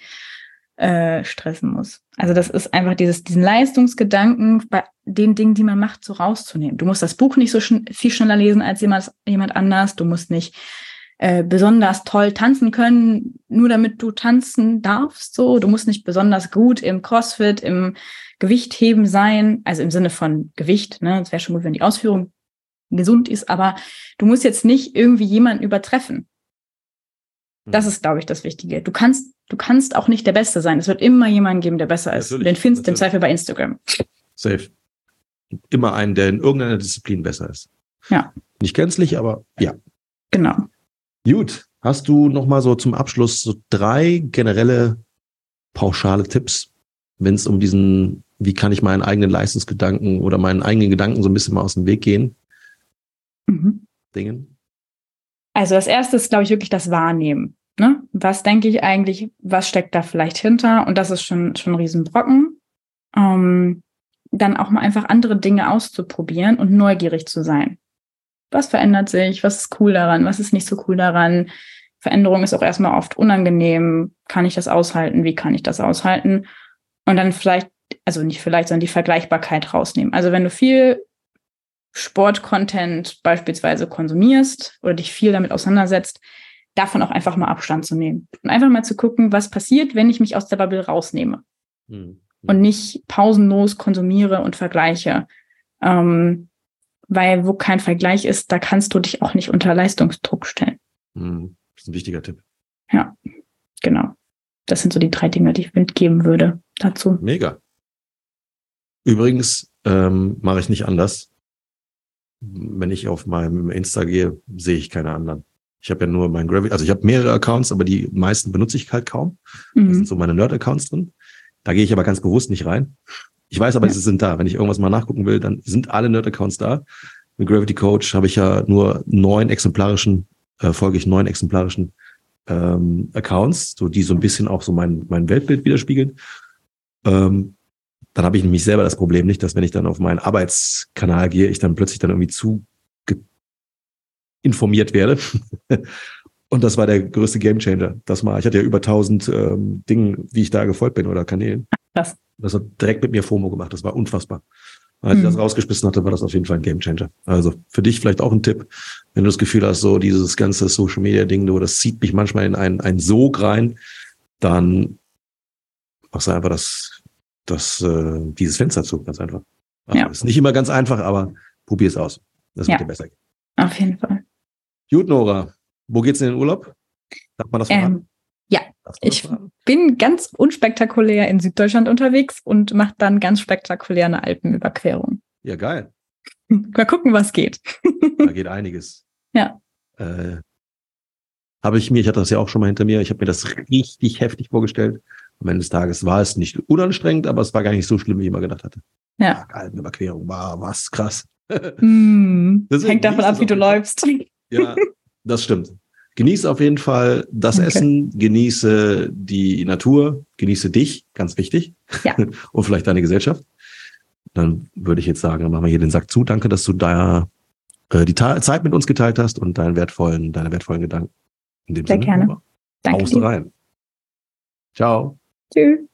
Speaker 2: stressen muss. Also das ist einfach diesen Leistungsgedanken bei den Dingen, die man macht, so rauszunehmen. Du musst das Buch nicht so viel schneller lesen als jemand anders. Du musst nicht besonders toll tanzen können, nur damit du tanzen darfst. So, du musst nicht besonders gut im CrossFit, im Gewichtheben sein, also im Sinne von Gewicht, ne? Es wäre schon gut, wenn die Ausführung gesund ist, aber du musst jetzt nicht irgendwie jemanden übertreffen. Das ist, glaube ich, das Wichtige. Du kannst auch nicht der Beste sein. Es wird immer jemanden geben, der besser ist.
Speaker 1: Natürlich,
Speaker 2: Den findest du im
Speaker 1: natürlich.
Speaker 2: Zweifel bei Instagram.
Speaker 1: Safe. Immer einen, der in irgendeiner Disziplin besser ist.
Speaker 2: Ja.
Speaker 1: Nicht gänzlich, aber ja.
Speaker 2: Genau.
Speaker 1: Gut. Hast du noch mal so zum Abschluss so 3 generelle pauschale Tipps, wenn es um diesen, wie kann ich meinen eigenen Leistungsgedanken oder meinen eigenen Gedanken so ein bisschen mal aus dem Weg gehen? Dingen?
Speaker 2: Also das Erste ist, glaube ich, wirklich das Wahrnehmen. Ne? Was denke ich eigentlich, was steckt da vielleicht hinter? Und das ist schon ein Riesenbrocken. Dann auch mal einfach andere Dinge auszuprobieren und neugierig zu sein. Was verändert sich? Was ist cool daran? Was ist nicht so cool daran? Veränderung ist auch erstmal oft unangenehm. Kann ich das aushalten? Wie kann ich das aushalten? Und dann vielleicht, also nicht vielleicht, sondern die Vergleichbarkeit rausnehmen. Also wenn du viel Sport-Content beispielsweise konsumierst oder dich viel damit auseinandersetzt, davon auch einfach mal Abstand zu nehmen. Und einfach mal zu gucken, was passiert, wenn ich mich aus der Bubble rausnehme. Und nicht pausenlos konsumiere und vergleiche. Weil wo kein Vergleich ist, da kannst du dich auch nicht unter Leistungsdruck stellen.
Speaker 1: Das ist ein wichtiger Tipp.
Speaker 2: Ja, genau. Das sind so die 3 Dinge, die ich mitgeben würde dazu.
Speaker 1: Mega. Übrigens mache ich nicht anders. Wenn ich auf meinem Insta gehe, sehe ich keine anderen. Ich habe ja nur mein Gravity, also ich habe mehrere Accounts, aber die meisten benutze ich halt kaum. Das sind so meine Nerd-Accounts drin. Da gehe ich aber ganz bewusst nicht rein. Ich weiß aber, sie sind da. Wenn ich irgendwas mal nachgucken will, dann sind alle Nerd-Accounts da. Mit Gravity Coach habe ich ja nur 9 exemplarischen Accounts, so die so ein bisschen auch so mein Weltbild widerspiegeln. Dann habe ich nämlich selber das Problem nicht, dass wenn ich dann auf meinen Arbeitskanal gehe, ich dann plötzlich dann irgendwie zu informiert werde. Und das war der größte Gamechanger. Ich hatte ja über 1000 Dingen, wie ich da gefolgt bin oder Kanälen.
Speaker 2: Krass.
Speaker 1: Das hat direkt mit mir FOMO gemacht. Das war unfassbar. Als ich das rausgeschmissen hatte, war das auf jeden Fall ein Gamechanger. Also für dich vielleicht auch ein Tipp, wenn du das Gefühl hast, so dieses ganze Social-Media-Ding, das zieht mich manchmal in einen Sog rein, dann machst du einfach dieses Fenster zu, ganz einfach. Also ist nicht immer ganz einfach, aber probier es aus. Das wird dir besser gehen.
Speaker 2: Auf jeden Fall.
Speaker 1: Gut, Nora. Wo geht's in den Urlaub? Darf man das verraten?
Speaker 2: Ja, ich bin ganz unspektakulär in Süddeutschland unterwegs und mache dann ganz spektakulär eine Alpenüberquerung.
Speaker 1: Ja, geil.
Speaker 2: Mal gucken, was geht.
Speaker 1: Da geht einiges.
Speaker 2: Ja.
Speaker 1: Ich hatte das ja auch schon mal hinter mir, ich habe mir das richtig heftig vorgestellt. Am Ende des Tages war es nicht unanstrengend, aber es war gar nicht so schlimm, wie ich immer gedacht hatte.
Speaker 2: Ja.
Speaker 1: Alpenüberquerung war was krass.
Speaker 2: Hängt davon ab, wie du läufst.
Speaker 1: Ja, das stimmt. Genieße auf jeden Fall das Essen, genieße die Natur, genieße dich, ganz wichtig.
Speaker 2: Ja.
Speaker 1: Und vielleicht deine Gesellschaft. Dann würde ich jetzt sagen, dann machen wir hier den Sack zu. Danke, dass du da die Zeit mit uns geteilt hast und deine wertvollen Gedanken. In dem
Speaker 2: Sehr
Speaker 1: Sinne,
Speaker 2: gerne. Danke.
Speaker 1: haust du rein. Ciao.
Speaker 2: Tschüss.